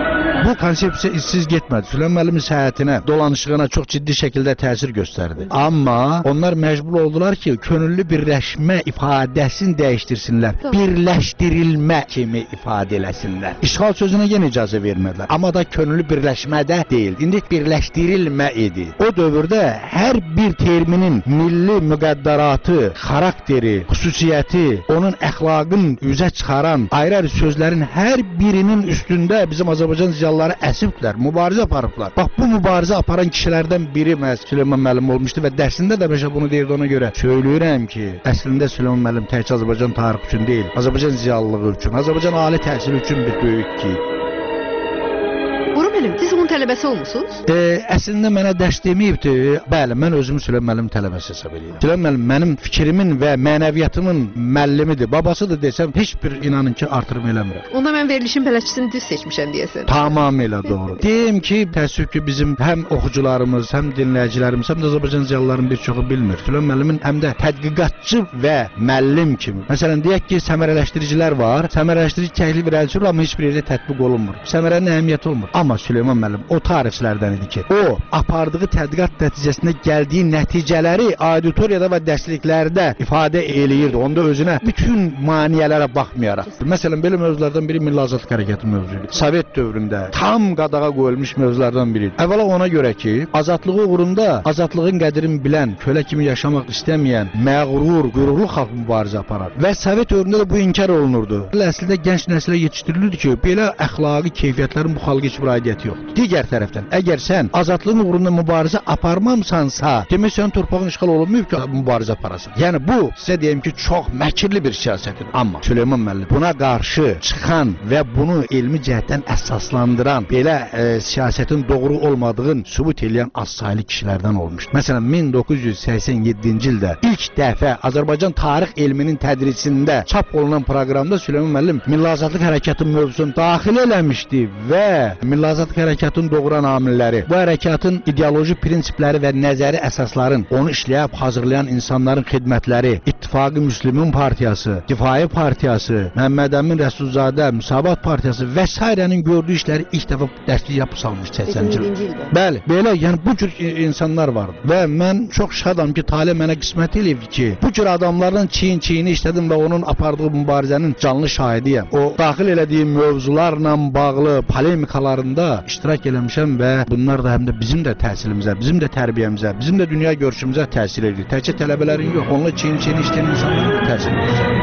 Bu konsepsiya işsiz getmədi. Süleyman müəllimin səhhətinə, dolanışığına çox ciddi şəkildə təsir göstərdi. Amma onlar məcbur oldular ki, könüllü birləşmə ifadəsini dəyişdirsinlər. Birləşdirilmə kimi ifadə eləsinlər. İşğal sözünə yenə icazə vermədilər. Amma da könüllü birləşmədə deyil. İndi birləşdirilmə idi. O dövrdə hər bir terminin milli müqəddəratı, xarakteri, xüsusiyyəti, onun əxlaqın üzə çıxaran ayrı-ayrı sözlərin hər birinin üstündə bizim Azərbaycan ziyalıları əsibdilər, mübarizə aparıblar. Bax, bu mübarizə aparan kişilərdən biri məhz Süleyman müəllim olmuşdu və dərsində də məşə bunu deyirdi, ona görə söyləyirəm ki, əslində Süleyman müəllim təkcə Azərbaycan tarixi üçün deyil, Azərbaycan ziyalılığı üçün, Azərbaycan ali təhsili üçün bir böyük ki. Buru müəllim, siz onun tələbəsi olmusunuz? Əslində mənə dərs deməyibdi. Bəli, mən özümü Süleyman müəllim tələbəsi hesab edirəm. Süleyman müəllim mənim fikrimin və mənəviyyatımın müəllimidir. Babasıdır desəm heç bir inanın ki artırım eləmirəm. Onda mən verilişin bələdçisini düz seçmişəm deyəsən. Tamamilə doğru. Deyim ki, təəssüf ki bizim həm oxucularımız, həm dinləyicilərimiz, həm də Azərbaycan ziyalılarının bir çoxu bilmir. Süleyman müəllimin həm də tədqiqatçı və müəllim kimi. Məsələn, deyək ki, səmərələşdiricilər var. Səmərələşdirici təklif verilir, amma heç bir yerdə tətbiq olunmur. Səmərənin əhəmiyyəti olmur. Amma Süleyman müəllim o tarixçilərdən idi ki, o apardığı tədqiqat nəticəsində gəldiyi nəticələri auditoriyada və dərsliklərdə ifadə eləyirdi. Onda özünə bütün maneələrə baxmayaraq. Məsələn, belə mövzulardan biri Milli Azadlıq Hərəkatı mövzusudur. Sovet dövründə tam qadağa qoyulmuş mövzulardan biridir. Əvvəla ona görə ki, azadlığı uğrunda azadlığın qədrini bilən, kölə kimi yaşamaq istəməyən, məğrur, quyruqlu xalq mübarizə aparar. Və Sovet dövründə də bu inkar olunurdu. Əslində gənc nəslə yetişdirilirdi ki, belə əxlaqi keyfiyyətlərin bu xalqa heç bir aidiyyəti yoxdur. Digər tərəfdən, əgər sən azadlığın uğrunda mübarizə aparmamsansa, demək sənin torpağın işğal olunmayıb ki, mübarizə aparasan. Yəni bu sizə deyim ki, çox məkirli bir siyasətdir. Amma Süleyman müəllim buna qarşı çıxan və bunu elmi cəhətdən əsaslandıran, belə siyasətin doğru olmadığını sübut edən azsaylı kişilərdən olmuşdur. Məsələn, 1987-ci ildə ilk dəfə Azərbaycan tarix elminin tədrisində çap olunan proqramda Süleyman müəllim Milli Azadlıq Hərəkatı mövzusunu daxil eləmişdi və Milli Azadlıq Hərəkatının doğuran amilləri, bu hərəkatın ideoloji prinsipləri və nəzəri əsasların, onu işləyib hazırlayan insanların xidmətləri, İttifaqı Müslümin Partiyası, Difai Partiyası, Məhəmməd Əmin Rəsulzadə, Müsavat Partiyası və s-nin gördüyü işləri ilk dəfə dərslik yapı salmış 80-ci ildə. Bəli, belə, yəni bu cür insanlar vardı və mən çox şadam ki, talih mənə qismət eləyib ki, bu cür adamların çiyin-çiyini işlədim və onun apardığı mübarizənin canlı şahidiyəm. O, daxil elədiyim mövzularla bağlı polemikalarında iştirak eləmişəm və bunlar da həm də bizim də təhsilimizə, bizim də tərbiyəmizə, bizim də dünya görüşümüzə təsir edir. Təkcə tələbələrin yox, onunla çiyin-çiyini işləyən insanların da təsir edir.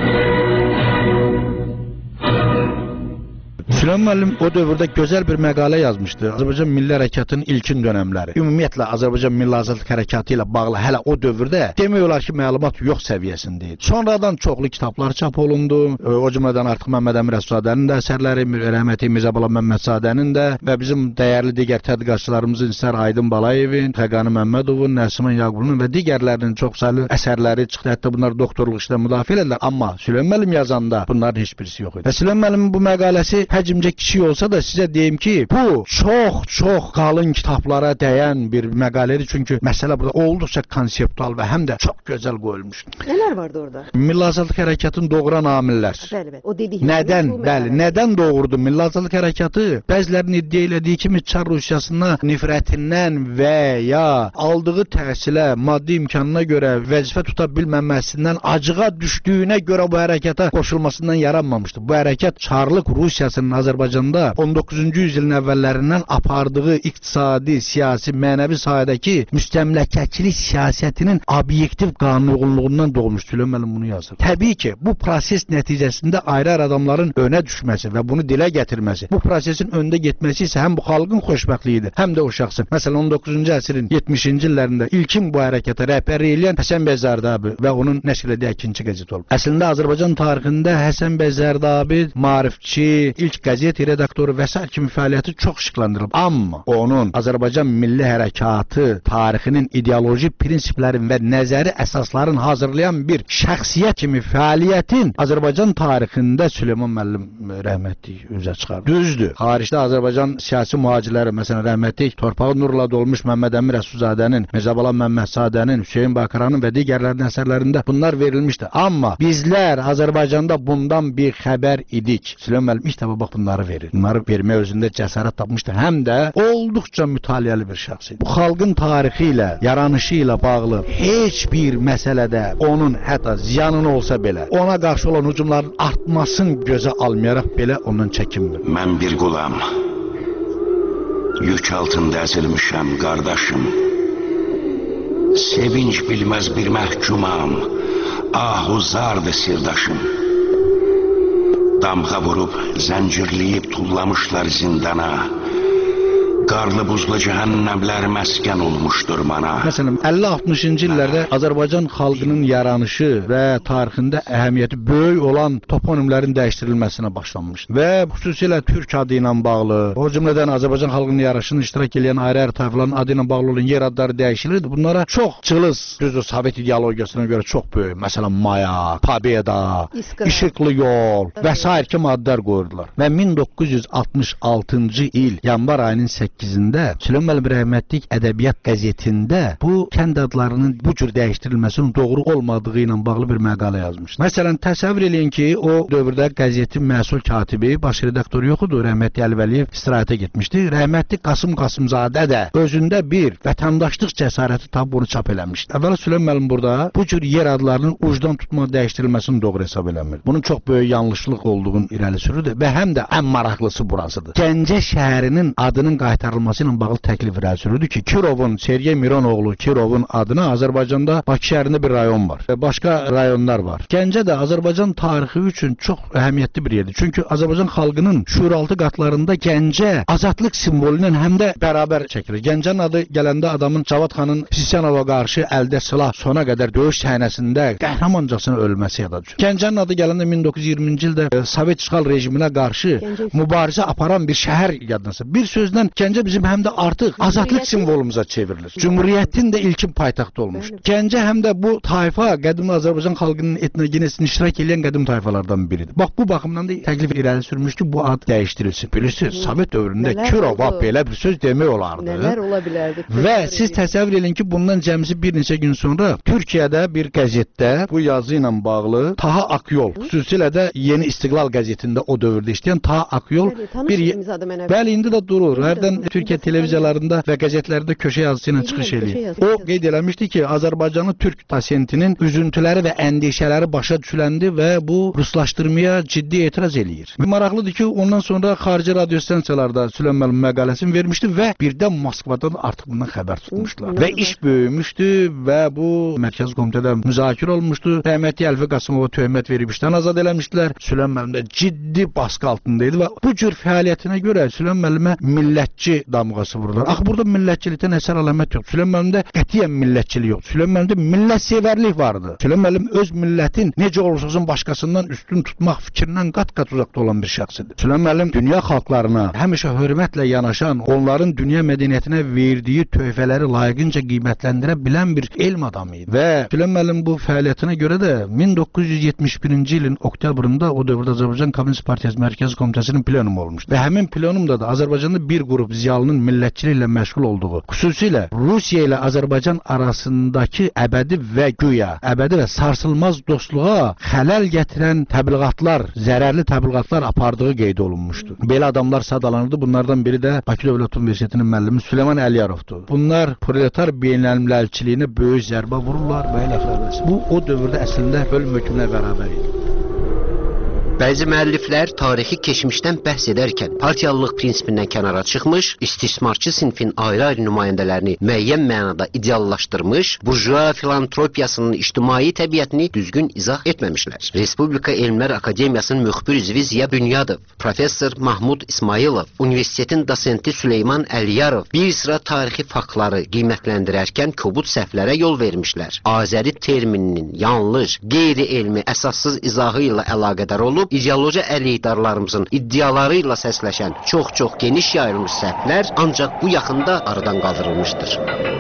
Süleyman müəllim o dövrdə gözəl bir məqalə yazmışdı. Azərbaycan Milli Hərəkatının ilkin dövrləri. Ümumiyyətlə Azərbaycan Milli Azadlıq Hərəkatı ilə bağlı hələ o dövrdə demək olar ki, məlumat yox səviyyəsində idi. Sonradan çoxlu kitablar çap olundu. O cümlədən artıq Məhəmməd Əmin Rəsulzadənin də əsərləri, rəhmətli Mirzəbala Məmmədsazənin də və bizim dəyərli digər tədqiqatçılarımızın İsər Aydın Balayevin, Xəqani Məmmədovun, Nəsiman Yaqubunun və digərlərinin çoxsaylı əsərləri çıxdı. Hətta bunlar doktorluq işlə müdafiə edilirlər. Amma Süleyman müəllim yazanda bunların heç birisi yox idi. Və Süleyman müəllimin bu məqaləsi həcmcə kiçik olsa da sizə deyim ki, bu çox qalın kitablara dəyən bir məqalədir. Çünki məsələ burada olduqca konseptual və həm də çox gözəl qoyulmuş. Nələr vardı orada? Milli Azadlıq Hərəkatının doğuran amillər. Bəli, o dedik. Nədən doğurdu Milli Azadlıq Hərəkatı? Bəzilərinin iddia elədiyi kimi Çar Rusiyasına nifrətindən və ya aldığı təhsilə, maddi imkanına görə vəzifə tuta bilməməsindən, acığa düşdüyünə görə bu hərəkata qoşulmasından yaranmamışdı. Bu hərəkat Çarlıq Rusiyasının Azərbaycanda 19-cu yüzilin əvvəllərindən apardığı iqtisadi, siyasi, mənəvi sahədəki müstəmləkəçilik siyasətinin obyektiv qanunluğundan doğmuş. Süleyman müəllim bunu yazır. Təbii ki, bu proses nəticəsində ayrı-ayrı adamların önə düşməsi və bunu dilə gətirməsi, bu prosesin öndə getməsi isə həm bu xalqın xoşbəxtliyidir, həm də o şəxsin. Məsələn, 19-cu əsrin 70-ci illərində ilkin bu hərəkata rəhbərlik edən Həsən bəy Zərdabi və onun nəşr etdiyi ikinci qəzet olub. Əslində Azərbaycan tarixində Həsən bəy Zərdabi maarifçi, ilk qəzet redaktoru və s. kimi fəaliyyəti çox işıqlandırılıb. Amma onun Azərbaycan Milli Hərəkatı tarixinin ideoloji prinsiplərin və nəzəri əsasların hazırlayan bir şəxsiyyət kimi fəaliyyətin Azərbaycan tarixində Süleyman müəllim rəhmətli üzə çıxardı. Düzdür. Xaricdə Azərbaycan siyasi mühacirləri, məsələn rəhmətli torpağı nurla dolmuş Məhəmməd Əmin Rəsulzadənin, Mirzəbala Məmmədsazənin, Hüseyn Bakaranın və digərlərinin əsərlərində bunlar verilmişdi. Amma bizlər Azərbaycanda bundan bir xəbər idik. Süleyman müəllim ilk dəfə bax bunları verir. Bunları vermək özündə cəsarət tapmışdı. Həm də olduqca mütaliəli bir şəxs idi. Bu xalqın tarixi ilə, yaranışı ilə bağlı heç bir məsələdə onun hətta ziyanın olsa belə, ona qarşı olan hücumların artmasını gözə almayaraq belə ondan çəkinmir. Mən bir qulam, yük altında əzilmişəm, qardaşım. Sevinç bilməz bir məhkumam, ahuzardır sirdaşım. Damğa vurub, zəncirləyib tullamışlar zindana. Qarlı buzlu cəhənnəmlər məskən olmuşdur mana. Məsələn, 50-60-cı illərdə Azərbaycan xalqının yaranışı və tarixində əhəmiyyəti böyük olan toponimlərin dəyişdirilməsinə başlanmışdı. Və xüsusilə türk adı ilə bağlı, o cümlədən Azərbaycan xalqının yaranışını iştirak edən ayrı-ayrı tayfaların adı ilə bağlı olan yer adları dəyişilirdi. Bunlara çox cılız, düzdür, Sovet ideologiyasına görə çox böyük, məsələn, Maya, Pobeda, İşıqlı Yol və sair kimi adlar qoyurdular. Və 1966-cı il yanvar ayının 8-də Süleyman Müəllim rəhmətlik Ədəbiyyat qəzetində bu kənd adlarının bu cür dəyişdirilməsinin doğru olmadığı ilə bağlı bir məqalə yazmışdı. Məsələn, təsəvvür eləyin ki, o dövrdə qəzetin məsul katibi, baş redaktoru yox idi, rəhmətli Əli Vəliyev istirahətə getmişdi. Rəhmətli Qasım Qasımzadə də özündə bir vətəndaşlıq cəsarəti tapıb onu çap eləmişdi. Əvvəla Süleyman Müəllim burada bu cür yer adlarının ucdan tutma dəyişdirilməsini doğru hesab eləmir. Bunun çox böyük yanlışlıq olduğunu irəli sürürdü və həm də ən maraqlısı burasıdır. Gəncə şəhərinin adının qaytarılması ilə bağlı təklif irəli sürüldü ki, Kirovun, Sergey Mironoğlu Kirovun adına Azərbaycanda Bakı şəhərində bir rayon var. Başqa rayonlar var. Gəncə də Azərbaycan tarixi üçün çox əhəmiyyətli bir yerdir. Çünki Azərbaycan xalqının şuuraltı qatlarında Gəncə azadlıq simvolu ilə həm də bərabər çəkilir. Gəncənin adı gələndə adamın Cavad xanın Sisyanova qarşı əldə silah sona qədər döyüş səhnəsində qəhrəmancasına ölməsi yada düşür. Gəncənin adı gələndə 1920-ci ildə Sovet işğal rejiminə qarşı mübarizə aparan bir şəhər yadınızda. Bir sözlə Gəncə bizim həm də artıq azadlıq simvolumuza çevrilir. Cümhuriyyətin də ilkin paytaxtı olmuşdur. Gəncə həm də bu tayfa qədim Azərbaycan xalqının etnogenesini iştirak edən qədim tayfalardan biridir. Bax bu baxımdan da təklif irəli sürmüş ki, bu ad dəyişdirilsin. Bilirsiniz, Sovet dövründə Kirova belə bir söz demək olardı. Nələr ola bilərdi? Və siz təsəvvür edin ki, bundan cəmsi bir neçə gün sonra Türkiyədə bir qəzetdə bu yazı ilə bağlı Taha Akyol, xüsusilə də Yeni İstiqlal qəzetində o dövrdə işləyən Taha Akyol bəli indi də durur. Hərdən Türkiyə televiziyalarında və qəzetlərdə köşə yazısı ilə çıxış eləyir. O qeyd eləmişdi ki, Azərbaycanlı türk pasiyentinin üzüntüləri və əndişələri başa düşüləndi və bu ruslaşdırmaya ciddi etiraz eləyir. Maraqlıdır ki, ondan sonra xarici radiostansiyalarda Süleyman Müəllim məqaləsini vermişdi və birdən Moskvadan artıq bundan xəbər tutmuşdular. Və iş böyümüşdü və bu Mərkəzi Komitədə müzakirə olmuşdu. Rəhmətli Əlfi Qasımova töhmət verib işdən azad eləmişdilər. Süleyman Müəllim də ciddi baskı altında idi və bu cür fəaliyyətinə görə Süleyman Müəllimə millətçi damğası vururlar. Axı burada millətçilikdən əsər əlamət yox. Süleyman Müəllimdə qətiyyən millətçilik yox. Süleyman Müəllimdə millətsevərlik vardı. Süleyman Müəllim öz millətin necə olursa olsun başqasından üstün tutmaq fikrindən qat-qat uzaqda olan bir şəxs idi. Süleyman Müəllim dünya xalqlarına həmişə hörmətlə yanaşan, onların dünya mədəniyyətinə verdiyi töhfələri layiqincə qiymətləndirə bilən bir elm adamı idi. Və Süleyman Müəllim bu fəaliyyətinə görə də 1971-ci ilin oktyabrında o dövrdə Azərbaycan Kommunist Partiyası Mərkəzi Komitəsinin plenumu olmuşdu. Və həmin plenumda da Azərbaycanda bir qrup ziyalının millətçiliklə məşğul olduğu, xüsusilə Rusiya ilə Azərbaycan arasındakı əbədi və güya əbədi və sarsılmaz dostluğa xələl gətirən təbliğatlar, zərərli təbliğatlar apardığı qeyd olunmuşdu. Belə adamlar sadalanırdı. Bunlardan biri də Bakı Dövlət Universitetinin müəllimi Süleyman Əliyarovdur. Bunlar proletar beynəlmiləlçiliyinə böyük zərbə vururlar və elə xəbərsiz. Bu o dövrdə əslində ölüm hökmünə bərabər idi. Bəzi müəlliflər tarixi keçmişdən bəhs edərkən partiyalılıq prinsipindən kənara çıxmış, istismarçı sinfin ayrı-ayrı nümayəndələrini müəyyən mənada ideallaşdırmış, burjua filantropiyasının ictimai təbiətini düzgün izah etməmişlər. Respublika Elmlər Akademiyasının müxbir üzvü Ziya Bünyadov, professor Mahmud İsmailov, universitetin dosenti Süleyman Əliyarov bir sıra tarixi faktları qiymətləndirərkən kobud səhvlərə yol vermişlər. Azəri termininin yanlış, qeyri-elmi, əsassız izahı ilə əlaqədar olub, ideoloji əleyhdarlarımızın iddiaları ilə səsləşən çox-çox geniş yayılmış səhvlər ancaq bu yaxında aradan qaldırılmışdır.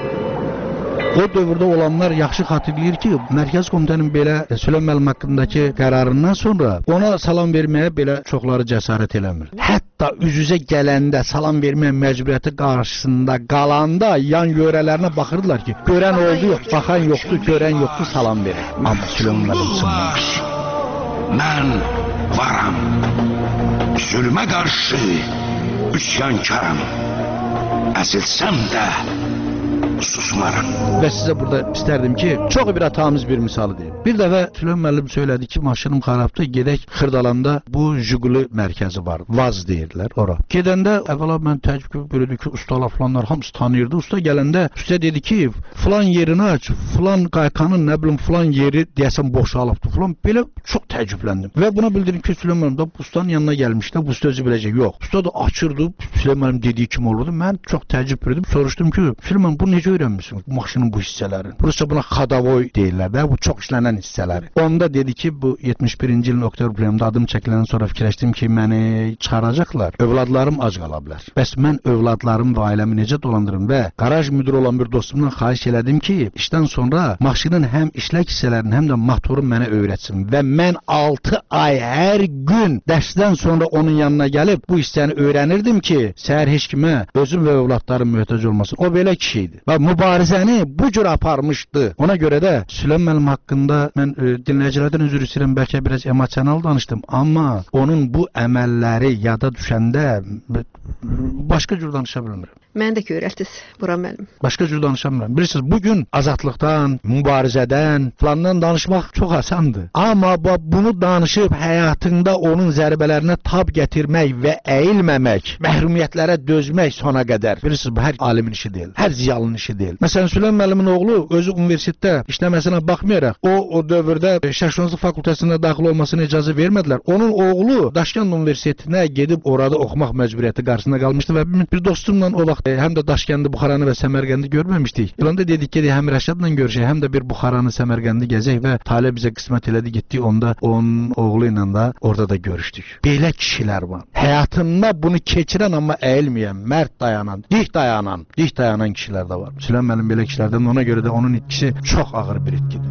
O dövrdə olanlar yaxşı xatırlayır ki, Mərkəzi Komitənin belə Süleyman Müəllim haqqındakı qərarından sonra ona salam verməyə belə çoxları cəsarət eləmir. Hətta üz-üzə gələndə salam verməyə məcburiyyəti qarşısında qalanda yan yörələrinə baxırdılar ki, görən oldu yox, baxan yoxdur, görən yoxdur, salam verir. Amma Süleyman Müəllim sınmamış. Mən varam. Zulme karşı üsyankarım. Əzilsəm də susmaram. Və sizə burada istərdim ki, çox bir hatamız bir misalı deyim. Bir dəfə Süleyman müəllim söylədi ki, maşınım xarabdır, gedək Xırdalanda bu Jiguli mərkəzi var. Vaz deyirlər ora. Gedəndə əvvəla mən təəccüb görürdüm ki, ustalar falanlar hamısı tanıyırdı. Usta gələndə usta dedi ki, filan yerini aç, filan qaykanın nə bilim filan yeri deyəsən boşalıbdı filan. Belə çox təəccübləndim. Və buna bildirdim ki, Süleyman müəllim də ustanın yanına gəlmişdi. Bu usta özü biləcək. Yox. Usta da açırdı. Süleyman müəllim dediyi kimi olurdu. Mən çox təəccüb etdim. Soruşdum ki, Süleyman bu necə öyrənmisiniz bu maşının bu hissələrini? Rusca buna xadavoy deyirlər də, bu çox işlənən hissələri. Onda dedi ki, bu 71-ci ilin oktyabr ayında adım çəkiləndən sonra fikirləşdim ki, məni çıxaracaqlar. Övladlarım ac qala bilər. Bəs mən övladlarım və ailəmi necə dolandırım və qaraj müdürü olan bir dostumdan xahiş elədim ki, işdən sonra maşının həm işlək hissələrini, həm də motorunu mənə öyrətsin və mən 6 ay hər gün dərsdən sonra onun yanına gəlib bu hissəni öyrənirdim ki, səhər heç kimə özüm və övladlarım möhtac olmasın. O belə kişi idi və mübarizəni bu cür aparmışdı. Ona görə də Süleyman müəllim haqqında mən dinləyicilərdən üzr istəyirəm, bəlkə biraz emosional danışdım, amma onun bu əməlləri yada düşəndə başqa cür danışa bilmirəm. Mən də ki öyrətdiniz, Buran müəllim. Başqa cür danışa bilmirəm. Bilirsiniz, bugün azadlıqdan, mübarizədən, plandan danışmaq çox asandır. Amma bunu danışıb həyatında onun zərbələrinə tab gətirmək və əyilməmək, məhrumiyyətlərə dözmək sona qədər. Bilirsiniz, bu hər alimin işi deyil, hər ziyalının işi deyil. Məsələn, Süleyman müəllimin oğlu özü universitetdə işləməsinə baxmayaraq, o dövrdə Şərqşünaslıq fakültəsinə daxil olmasına icazə vermədilər. Onun oğlu Daşkənd Universitetinə gedib orada oxumaq məcburiyyəti qarşısında qalmışdı və bir dostumla o vaxt həm də Daşkəndi, Buxaranı və Səmərqəndi görməmişdik. İlanda dedik ki, həm Rəşadla görüşək, həm də bir Buxaranı, Səmərqəndi gəzək və Talib bizə qismət elədi, getdik onda onun oğlu ilə də orada da görüşdük. Belə kişilər var. Həyatında bunu keçirən amma əyilməyən, mərd dayanan, dik dayanan kişilər də var. Süleyman müəllim belə kişilərdən, ona görə də onun itkisi çox ağır bir itkidir.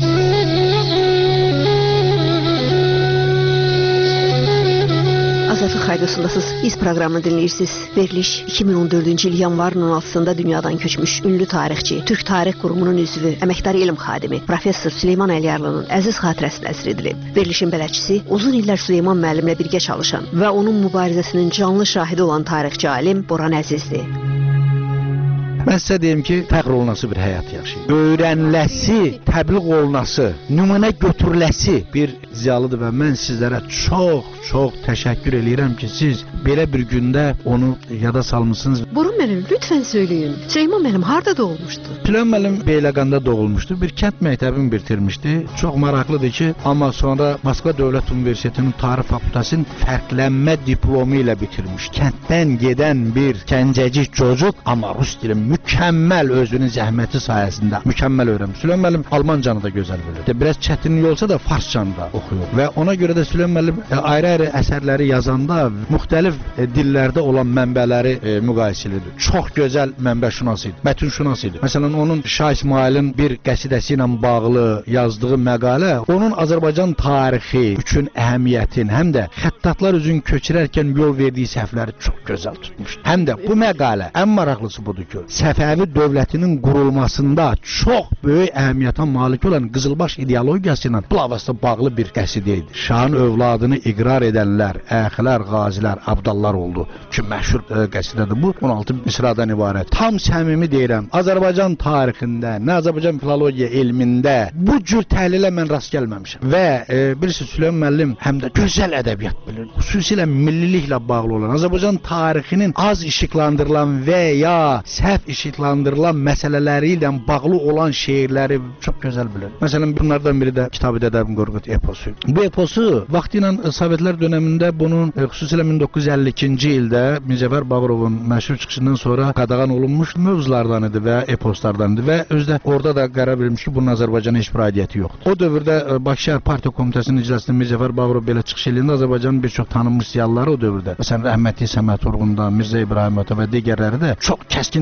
Azadlıq Radiosundasınız. Biz proqramını dinləyirsiniz. Veriliş 2014-cü il yanvarın 16-sında dünyadan köçmüş ünlü tarixçi, Türk Tarix Qurumunun üzvü, əməkdar elm xadimi Professor Süleyman Əliyarlının əziz xatirəsinə əsr edilib. Verilişin bələdçisi uzun illər Süleyman müəllimlə birgə çalışan və onun mübarizəsinin canlı şahidi olan tarixçi alim Boran Əzizdir. Mən sizə deyim ki, fəxr olunası bir həyat yaşayır. Öyrəniləsi, təbliğ olunası, nümunə götürüləsi bir ziyalıdır və mən sizlərə çox təşəkkür eləyirəm ki, siz belə bir gündə onu yada salmışsınız. Burun müəllim, lütfən söyləyin. Süleyman müəllim harda doğulmuşdu? Süleyman müəllim Beyləqanda doğulmuşdu. Bir kənd məktəbini bitirmişdi. Çox maraqlıdır ki, amma sonra Moskva Dövlət Universitetinin Tarix Fakültəsinin fərqlənmə diplomu ilə bitirmiş. Kənddən gedən bir gəncəcik çocuq, amma rus dili mükəmməl, özünün zəhməti sayəsində mükəmməl öyrənmiş. Süleyman müəllim Almancanı da gözəl bilir. Biraz çətinlik olsa da farscanı da oxuyur. Və ona görə də Süleyman müəllim ayrı-ayrı əsərləri yazanda müxtəlif dillərdə olan mənbələri müqayisə edir. Çox gözəl mənbəşünas idi, mətnşünas idi. Məsələn, onun Şah İsmailin bir qəsidəsi ilə bağlı yazdığı məqalə onun Azərbaycan tarixi üçün əhəmiyyətin, həm də xəttatlar üzün köçürərkən yol verdiyi səhvləri çox gözəl tutmuşdu. Həm də bu məqalə ən maraqlısı budur ki, Səfəvi dövlətinin qurulmasında çox böyük əhəmiyyətə malik olan Qızılbaş ideologiyası ilə bilavasitə bağlı bir qəsidə idi. Şahın övladını iqrar edənlər, əxilər, qazilər, abdallar oldu ki, məşhur qəsidədir bu. 16 misradan ibarət. Tam səmimi deyirəm, Azərbaycan tarixində, nə Azərbaycan filologiya elmində bu cür təhlilə mən rast gəlməmişəm. Və bilirsiniz, Süleyman müəllim həm də gözəl ədəbiyyat bilir. Xüsusilə milliliklə bağlı olan, Azərbaycan tarixinin az işıqlandırılan və ya səhv işıqlandırılan məsələləri ilə bağlı olan şeirləri çox gözəl bilir. Məsələn, bunlardan biri də Kitab-ı Dədəbin Qorqud eposu. Bu eposu vaxtı ilə Sovetlər dönəmində bunun xüsusilə 1952-ci ildə Mirzəcəfər Bağırovun məşhur çıxışından sonra qadağan olunmuş mövzulardan idi və eposlardan idi və özdə orada da qərar verilmiş ki, bunun Azərbaycana heç bir aidiyyəti yoxdur. O dövrdə Bakı Şəhər Partiya Komitəsinin iclasında Mirzəcəfər Bağırov belə çıxış eləyəndə Azərbaycanın bir çox tanınmış ziyalıları o dövrdə, məsələn, Rəhmətli Səməd Vurğun da, Mirzə İbrahimov və digərləri də çox kəskin tənqidə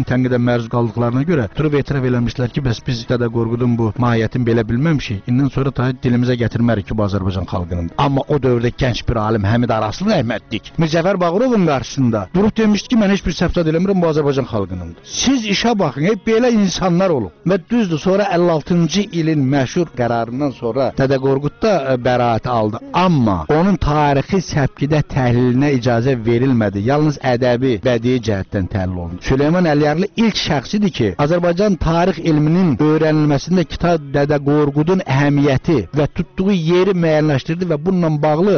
məruz qaldıqlarına görə durub etiraf eləmişlər ki, bəs biz Dədə Qorqudun bu mahiyyətini belə bilməmişik. İndən sonra da dilimizə gətirmərik ki, bu Azərbaycan xalqının. Amma o dövrdə gənc bir alim Həmid Araslı rəhmətlik Müzəffər Bağırovun qarşısında durub demişdi ki, mən heç bir səhv eləmirəm, bu Azərbaycan xalqınındır. Siz işə baxın, belə insanlar olub. Və düzdür, sonra 56-cı ilin məşhur qərarından sonra Dədə Qorqud da bəraət aldı. Amma onun tarixi səbkidə təhlilinə icazə verilmədi. Yalnız ədəbi, bədii cəhətdən təhlil olundu. Süleyman Əliyarlı ilk şəxsidir ki, Azərbaycan tarix elminin öyrənilməsində kitab Dədə Qorqudun əhəmiyyəti və tutduğu yeri müəyyənləşdirdi və bununla bağlı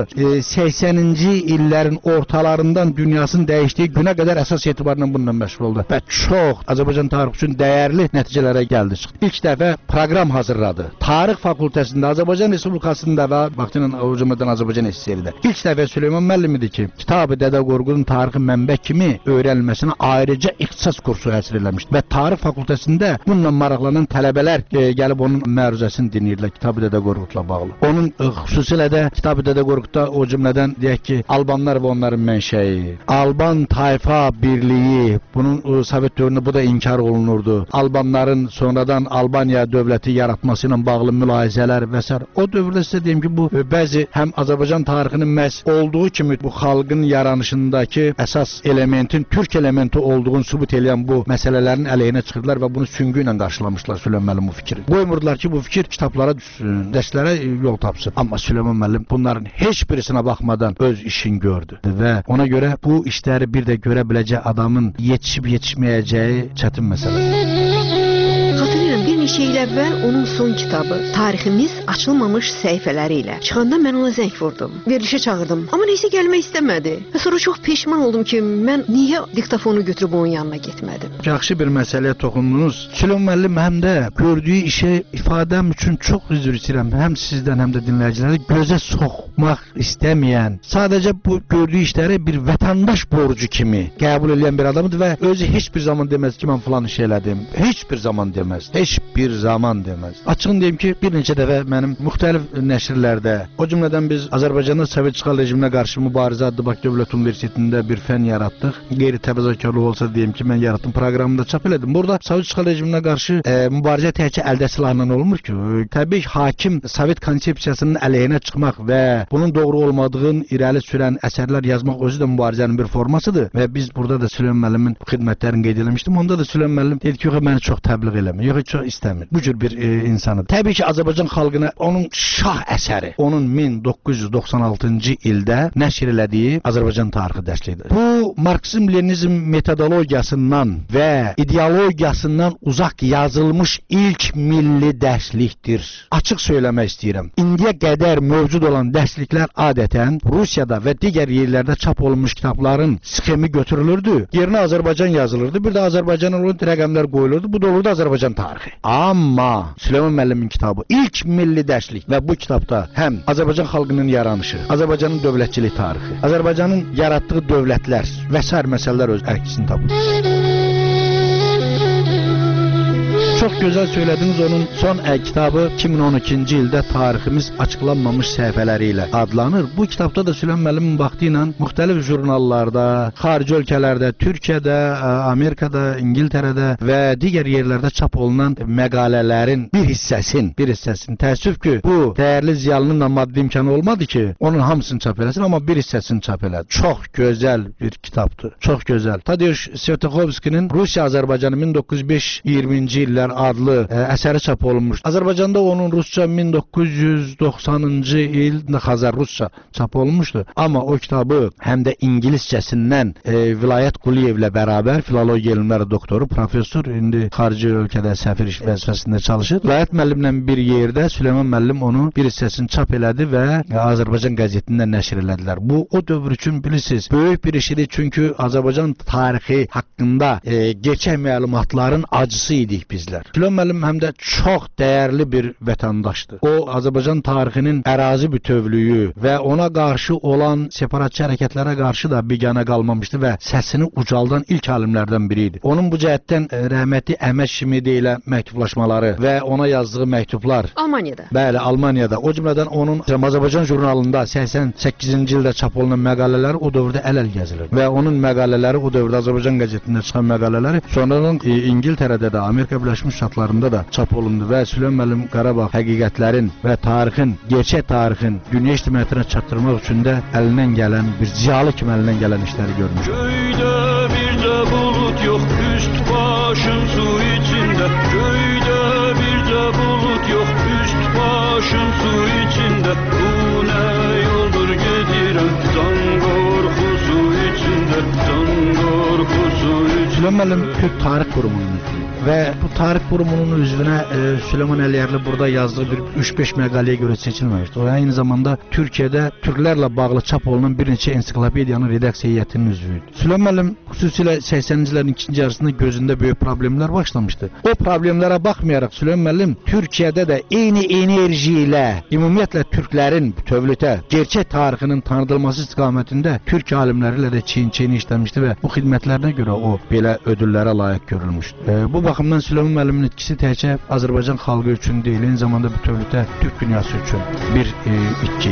80-ci illərin ortalarından dünyasının dəyişdiyi günə qədər əsas etibarla bununla məşğul oldu. Və çox Azərbaycan tarixi üçün dəyərli nəticələrə gəldi çıxdı. İlk dəfə proqram hazırladı. Tarix fakültəsində, Azərbaycan Respublikasında və vaxtıyla o cümlədən Azərbaycan SSR-də. İlk dəfə Süleyman müəllim idi ki, kitabı Dədə Qorqudun tarixi mənbə kimi öyrənilməsinə ayrıca ixtisas kursu həsr eləmişdi. Və tarix fakültəsində bununla maraqlanan tələbələr gəlib onun məruzəsini dinləyirlər kitabı Dədə Qorqudla bağlı. Onun xüsusilə də kitabı Dədə Qorqudda o cümlədən deyək ki, Albanlar və onların mənşəyi, Alban tayfa birliyi, bunun Sovet dövründə bu da inkar olunurdu. Albanların sonradan Albaniya dövləti yaratması ilə bağlı mülahizələr və s. O dövrdə sizə deyim ki, bu bəzi həm Azərbaycan tarixinin məhz olduğu kimi bu xalqın yaranışındakı əsas elementin türk elementi olduğunu sübut edən bu məsələlərin əleyhinə çıxırdılar və bunu süngü ilə qarşılamışlar Süleyman müəllim bu fikri. Qoymurdular ki, bu fikir kitablara düşsün, dərslərə yol tapsın. Amma Süleyman müəllim bunların heç birisinə baxmadan öz işini gördü və ona görə bu işləri bir də görə biləcək adamın yetişib-yetişməyəcəyi çətin məsələdir. Xatırlayıram, bir neçə il əvvəl onun son kitabı Tariximiz açılmamış səhifələri ilə çıxanda mən ona zəng vurdum. Verilişə çağırdım. Amma neysə gəlmək istəmədi. Və sonra çox peşman oldum ki, mən niyə diktafonu götürüb onun yanına getmədim. Yaxşı bir məsələyə toxundunuz. Süleyman müəllim həm də gördüyü işə ifadəm üçün çox üzr istəyirəm. Həm sizdən, həm də dinləyicilərə gözə soxmaq istəməyən, sadəcə bu gördüyü işləri bir vətəndaş borcu kimi qəbul edən bir adamdır və özü heç bir zaman deməz ki, mən falan iş elədim. Heç bir zaman deməz. Heç bir zaman deməz. Açığın deyim ki, bir neçə dəfə mənim müxtəlif nəşrlərdə, o cümlədən biz Azərbaycanda Sovet işğal rejiminə qarşı mübarizə adlı Bakı Dövlət Universitetində bir fən yaratdıq. Qeyri-təvəzzökarlıq olsa deyim ki, mən yaratdım, proqramında çap elədim. Burada Sovet işğal rejiminə qarşı mübarizə təkcə əldə silahla olmur ki. Təbii ki, hakim Sovet konsepsiyasının əleyhinə çıxmaq və bunun doğru olmadığını irəli sürən əsərlər yazmaq özü də mübarizənin bir formasıdır və biz burada da Süleyman müəllimin xidmətlərini qeyd etmişdim. Onda da Süleyman müəllim dedi ki, yox, məni çox təbliğ eləmir. Yox, çox istəmir. Bu cür bir insanıdır. Təbii ki, Azərbaycan xalqına onun şah əsəri, onun 1996-cı ildə nəşr elədiyi Azərbaycan tarixi dərsliyidir. Bu Marksizm-Leninizm metodologiyasından və ideologiyasından uzaq yazılmış ilk milli dərslikdir. Açıq söyləmək istəyirəm. İndiyə qədər mövcud olan dərsliklər adətən Rusiyada və digər yerlərdə çap olunmuş kitabların sxemi götürülürdü. Yerinə Azərbaycan yazılırdı. Bir də Azərbaycanın rəqəmlər qoyulurdu. Bu da olurdu Azərbaycan tarixi. Amma Süleyman müəllimin kitabı ilk milli dərslik və bu kitabda həm Azərbaycan xalqının yaranışı, Azərbaycanın dövlətçilik tarixi, Azərbaycanın yaratdığı dövlətlər və sair məsələlər öz əksini tapır. Çox gözəl söylədiniz, onun son kitabı 2012-ci ildə Tariximiz açıqlanmamış səhifələri ilə adlanır. Bu kitabda da Süleyman müəllimin vaxtı ilə müxtəlif jurnallarda, xarici ölkələrdə, Türkiyədə, Amerikada, İngiltərədə və digər yerlərdə çap olunan məqalələrin bir hissəsini. Təəssüf ki, bu dəyərli ziyalının da maddi imkanı olmadı ki, onun hamısını çap eləsin, amma bir hissəsini çap elədi. Çox gözəl bir kitabdır. Çox gözəl. Tadeusz Svetoxovskinin Rusiya-Azərbaycanı 1905-20-ci illər adlı əsəri çap olunmuş. Azərbaycanda onun rusca 1990-cı il Xəzər rusca çap olunmuşdu. Amma o kitabı həm də ingiliscəsindən Vilayət Quliyevlə bərabər filologiya elmləri doktoru, professor, indi xarici ölkədə səfir vəzifəsində çalışır. Vilayət müəllimlə bir yerdə Süleyman müəllim onu bir hissəsini çap elədi və Azərbaycan qəzetində nəşr elədilər. Bu o dövr üçün bilirsiniz, böyük bir işidir, çünki Azərbaycan tarixi haqqında gerçək məlumatların acısı idik bizlər. ediblər. Süleyman müəllim həm də çox dəyərli bir vətəndaşdır. O Azərbaycan tarixinin ərazi bütövlüyü və ona qarşı olan separatçı hərəkətlərə qarşı da biganə qalmamışdı və səsini ucaldan ilk alimlərdən biri idi. Onun bu cəhətdən rəhmətli Əhməd Şimidi ilə məktublaşmaları və ona yazdığı məktublar Almaniyada. Bəli, Almaniyada. O cümlədən onun Azərbaycan jurnalında 88-ci ildə çap olunan məqalələri o dövrdə əl-əl gəzilir. Və onun məqalələri o dövrdə Azərbaycan qəzetində çıxan məqalələri sonradan İngiltərədə də, Amerika Birləşmiş Ştatlarında da çap olundu və Süleyman müəllim Qarabağ həqiqətlərin və tarixin, gerçək tarixin dünya ictimaiyyətinə çatdırmaq üçün də əlindən gələn bir ziyalı kimi əlindən gələn işləri görmüş. Göydə bir də bulut yox, üst başım su içində. Göydə bir də bulut yox, üst başım su içində. Bu nə yoldur gedirəm, can qorxusu içində, can qorxusu içində. Süleyman müəllim Türk Tarix Qurumunun üzvüdür və bu Tarix Qurumunun üzvünə Süleyman Əliyərli burada yazdığı bir 3-5 məqaləyə görə seçilməmişdir. O aynı zamanda Türkiyədə türklərlə bağlı çap olunan bir neçə ensiklopediyanın redaksiya heyətinin üzvüydür. Süleyman müəllim xüsusilə 80-ci illərin ikinci yarısında gözündə böyük problemlər başlamışdı. O problemlərə baxmayaraq Süleyman müəllim Türkiyədə də eyni enerji ilə ümumiyyətlə türklərin bütövlükdə gerçək tarixinin tanıdılması istiqamətində türk alimləri ilə də çiyin-çiyin işləmişdi və bu xidmətlərinə görə o belə ödüllərə layiq görülmüşdü. Bu baxımdan Süleyman müəllimin itkisi təkcə Azərbaycan xalqı üçün deyil, eyni zamanda bütövlükdə türk dünyası üçün bir itki.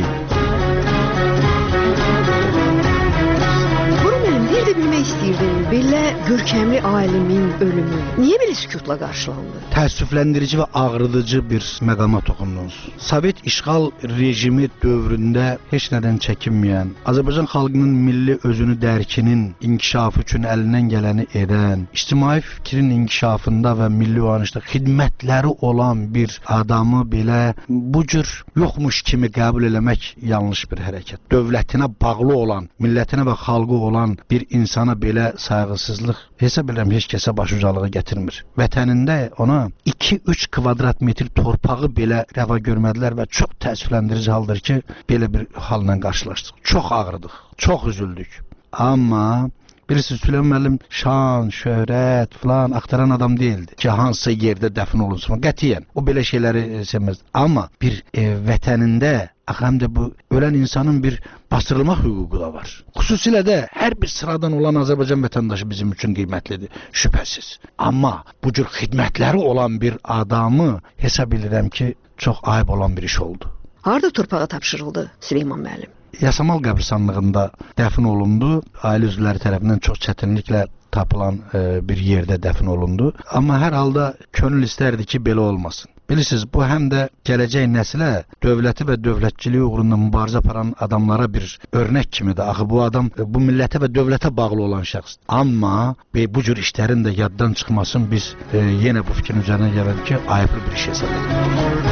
Bir də bilmək istəyirdim, belə görkəmli alimin ölümü niyə belə sükutla qarşılandı? Təəssüfləndirici və ağrıdıcı bir məqama toxundunuz. Sovet işğal rejimi dövründə heç nədən çəkinməyən, Azərbaycan xalqının milli özünü dərkinin inkişafı üçün əlindən gələni edən, ictimai fikrin inkişafında və milli oyanışda xidmətləri olan bir adamı belə bu cür yoxmuş kimi qəbul eləmək yanlış bir hərəkət. Dövlətinə bağlı olan, millətinə və xalqı olan bir insana belə sayğısızlıq hesab edirəm heç kəsə başucalığı gətirmir. Vətənində ona 2-3 kvadrat metr torpağı belə rəva görmədilər və çox təəssüfləndirici haldır ki, belə bir halla qarşılaşdıq. Çox ağrıdıq, çox üzüldük. Amma bilirsiniz, Süleyman müəllim şan, şöhrət falan axtaran adam değildi ki, hansı yerdə dəfn olunsun. Qətiyyən, o belə şeyləri sevməzdi. Amma bir vətənində həm də bu ölən insanın bir bastırılmaq hüququ da var. Xüsusilə də hər bir sıradan olan Azərbaycan vətəndaşı bizim üçün qiymətlidir, şübhəsiz. Amma bu cür xidmətləri olan bir adamı hesab edirəm ki, çox ayıb olan bir iş oldu. Harda torpağa tapşırıldı Süleyman müəllim? Yasamal qəbristanlığında dəfn olundu. Ailə üzvləri tərəfindən çox çətinliklə tapılan bir yerdə dəfn olundu. Amma hər halda könül istərdi ki, belə olmasın. Bilirsiniz, bu həm də gələcək nəsilə dövləti və dövlətçiliyi uğrunda mübarizə aparan adamlara bir örnək kimidir. Axı bu adam bu millətə və dövlətə bağlı olan şəxsdir. Amma bu cür işlərin də yaddan çıxmasın, biz yenə bu fikrin üzərinə gəldik ki, ayıblı bir iş hesab edirik.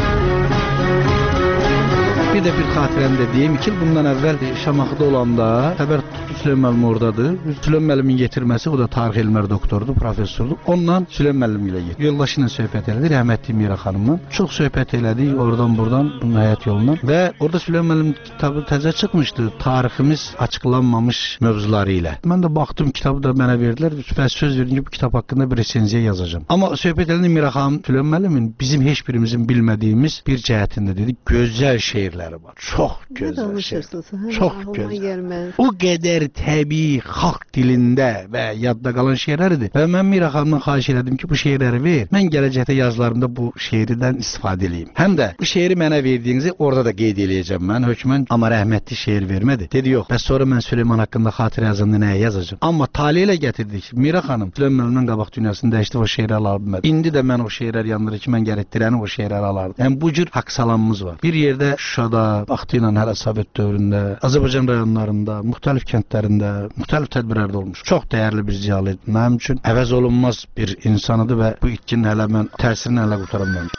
Bir də bir xatirəni də deyim, 2 il bundan əvvəl Şamaxıda olanda xəbər tutdu Süleyman müəllim oradadır. Süleyman müəllimin getirməsi, o da tarix elmləri doktorudur, professordur. Ondan Süleyman müəllim ilə getdi. Yoldaşı ilə söhbət elədi, rəhmətli Mira xanımla. Çox söhbət elədik oradan-buradan, bunun həyat yolundan. Və orada Süleyman müəllim kitabı təzə çıxmışdı, tariximiz açıqlanmamış mövzuları ilə. Mən də baxdım, kitabı da mənə verdilər. Söz verdim ki, bu kitab haqqında bir resenziya yazacağam. Amma söhbət elədi Mira xanım, Süleyman müəllimin bizim heç birimizin bilmədiyimiz bir cəhətində dedi, gözəl şeirlər var. Çox gözəl şey. Çox gözəl. O qədər təbii xalq dilində və yadda qalan şeirlərdir. Və mən Mira xanımdan xahiş elədim ki, bu şeirləri ver. Mən gələcəkdə yazılarımda bu şeirdən istifadə edeyim. Həm də bu şeiri mənə verdiyinizi orada da qeyd eləyəcəm mən. Hökmən amma rəhmətli şeir vermədi. Dedi, yox. Bəs sonra mən Süleyman haqqında xatirə yazanda nəyə yazacağam? Amma tale ilə gətirdik. Mira xanım Süleyman müəllimdən qabaq dünyasını dəyişdi, o şeirləri ala bilmədi. İndi də mən o şeirlər yanında ki, mən gətirdirəni o şeirləri alardım. Yəni bu cür haqq salamımız var. Bir yerdə Şuşada, vaxtı ilə hələ Sovet dövründə, Azərbaycan rayonlarında, müxtəlif kəndlərində, müxtəlif tədbirlərdə olmuş. Çox dəyərli bir ziyalı idi. Mənim üçün əvəz olunmaz bir insanıdır və bu itkinin hələ mən təsirini hələ qurtaramıyorum.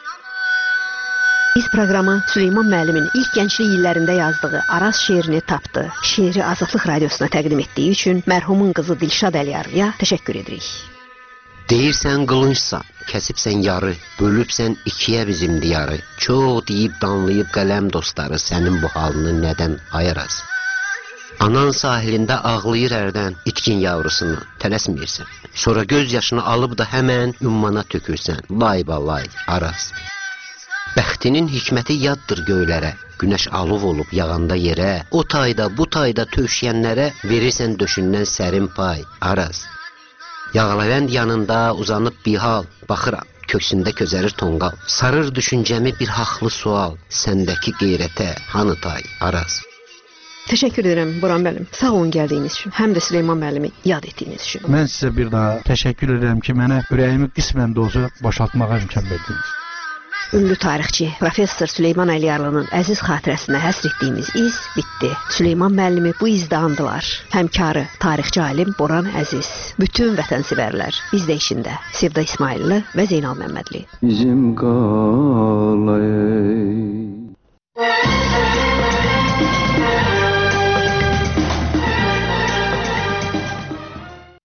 Biz proqramı Süleyman müəllimin ilk gənclik illərində yazdığı Araz şeirini tapdı. Şeiri Azadlıq Radiosuna təqdim etdiyi üçün mərhumun qızı Dilşad Əliyarlıya təşəkkür edirik. Deyirsən qılıncsan, kəsibsən yarı, bölübsən ikiyə bizim diyarı. Çox deyib danlayıb qələm dostları sənin bu halını nədən ayırız? Anan sahilində ağlayır ərdən itkin yavrusunu, tələsməyirsən. Sonra göz yaşını alıb da həmən ümmana tökürsən. Lay balay, Araz. Bəxtinin hikməti yaddır göylərə. Günəş alov olub yağanda yerə, o tayda, bu tayda tövşiyənlərə verirsən döşündən sərin pay, Araz. Yağlavənd yanında uzanıb bir hal, baxıram, köksündə közərir tonqal. Sarır düşüncəmi bir haqlı sual, səndəki qeyrətə hanı tay, Araz. Təşəkkür edirəm Boran müəllim. Sağ olun gəldiyiniz üçün, həm də Süleyman müəllimi yad etdiyiniz üçün. Mən sizə bir daha təşəkkür edirəm ki, mənə ürəyimi qismən də olsa boşaltmağa imkan verdiniz. Ünlü tarixçi Professor Süleyman Əliyarlının əziz xatirəsinə həsr etdiyimiz iz bitdi. Süleyman müəllimi bu izdə andılar. Həmkarı, tarixçi alim Boran Əziz. Bütün vətənsevərlər, biz də içində. Sevda İsmailli və Zeynal Məmmədli. Bizim qalay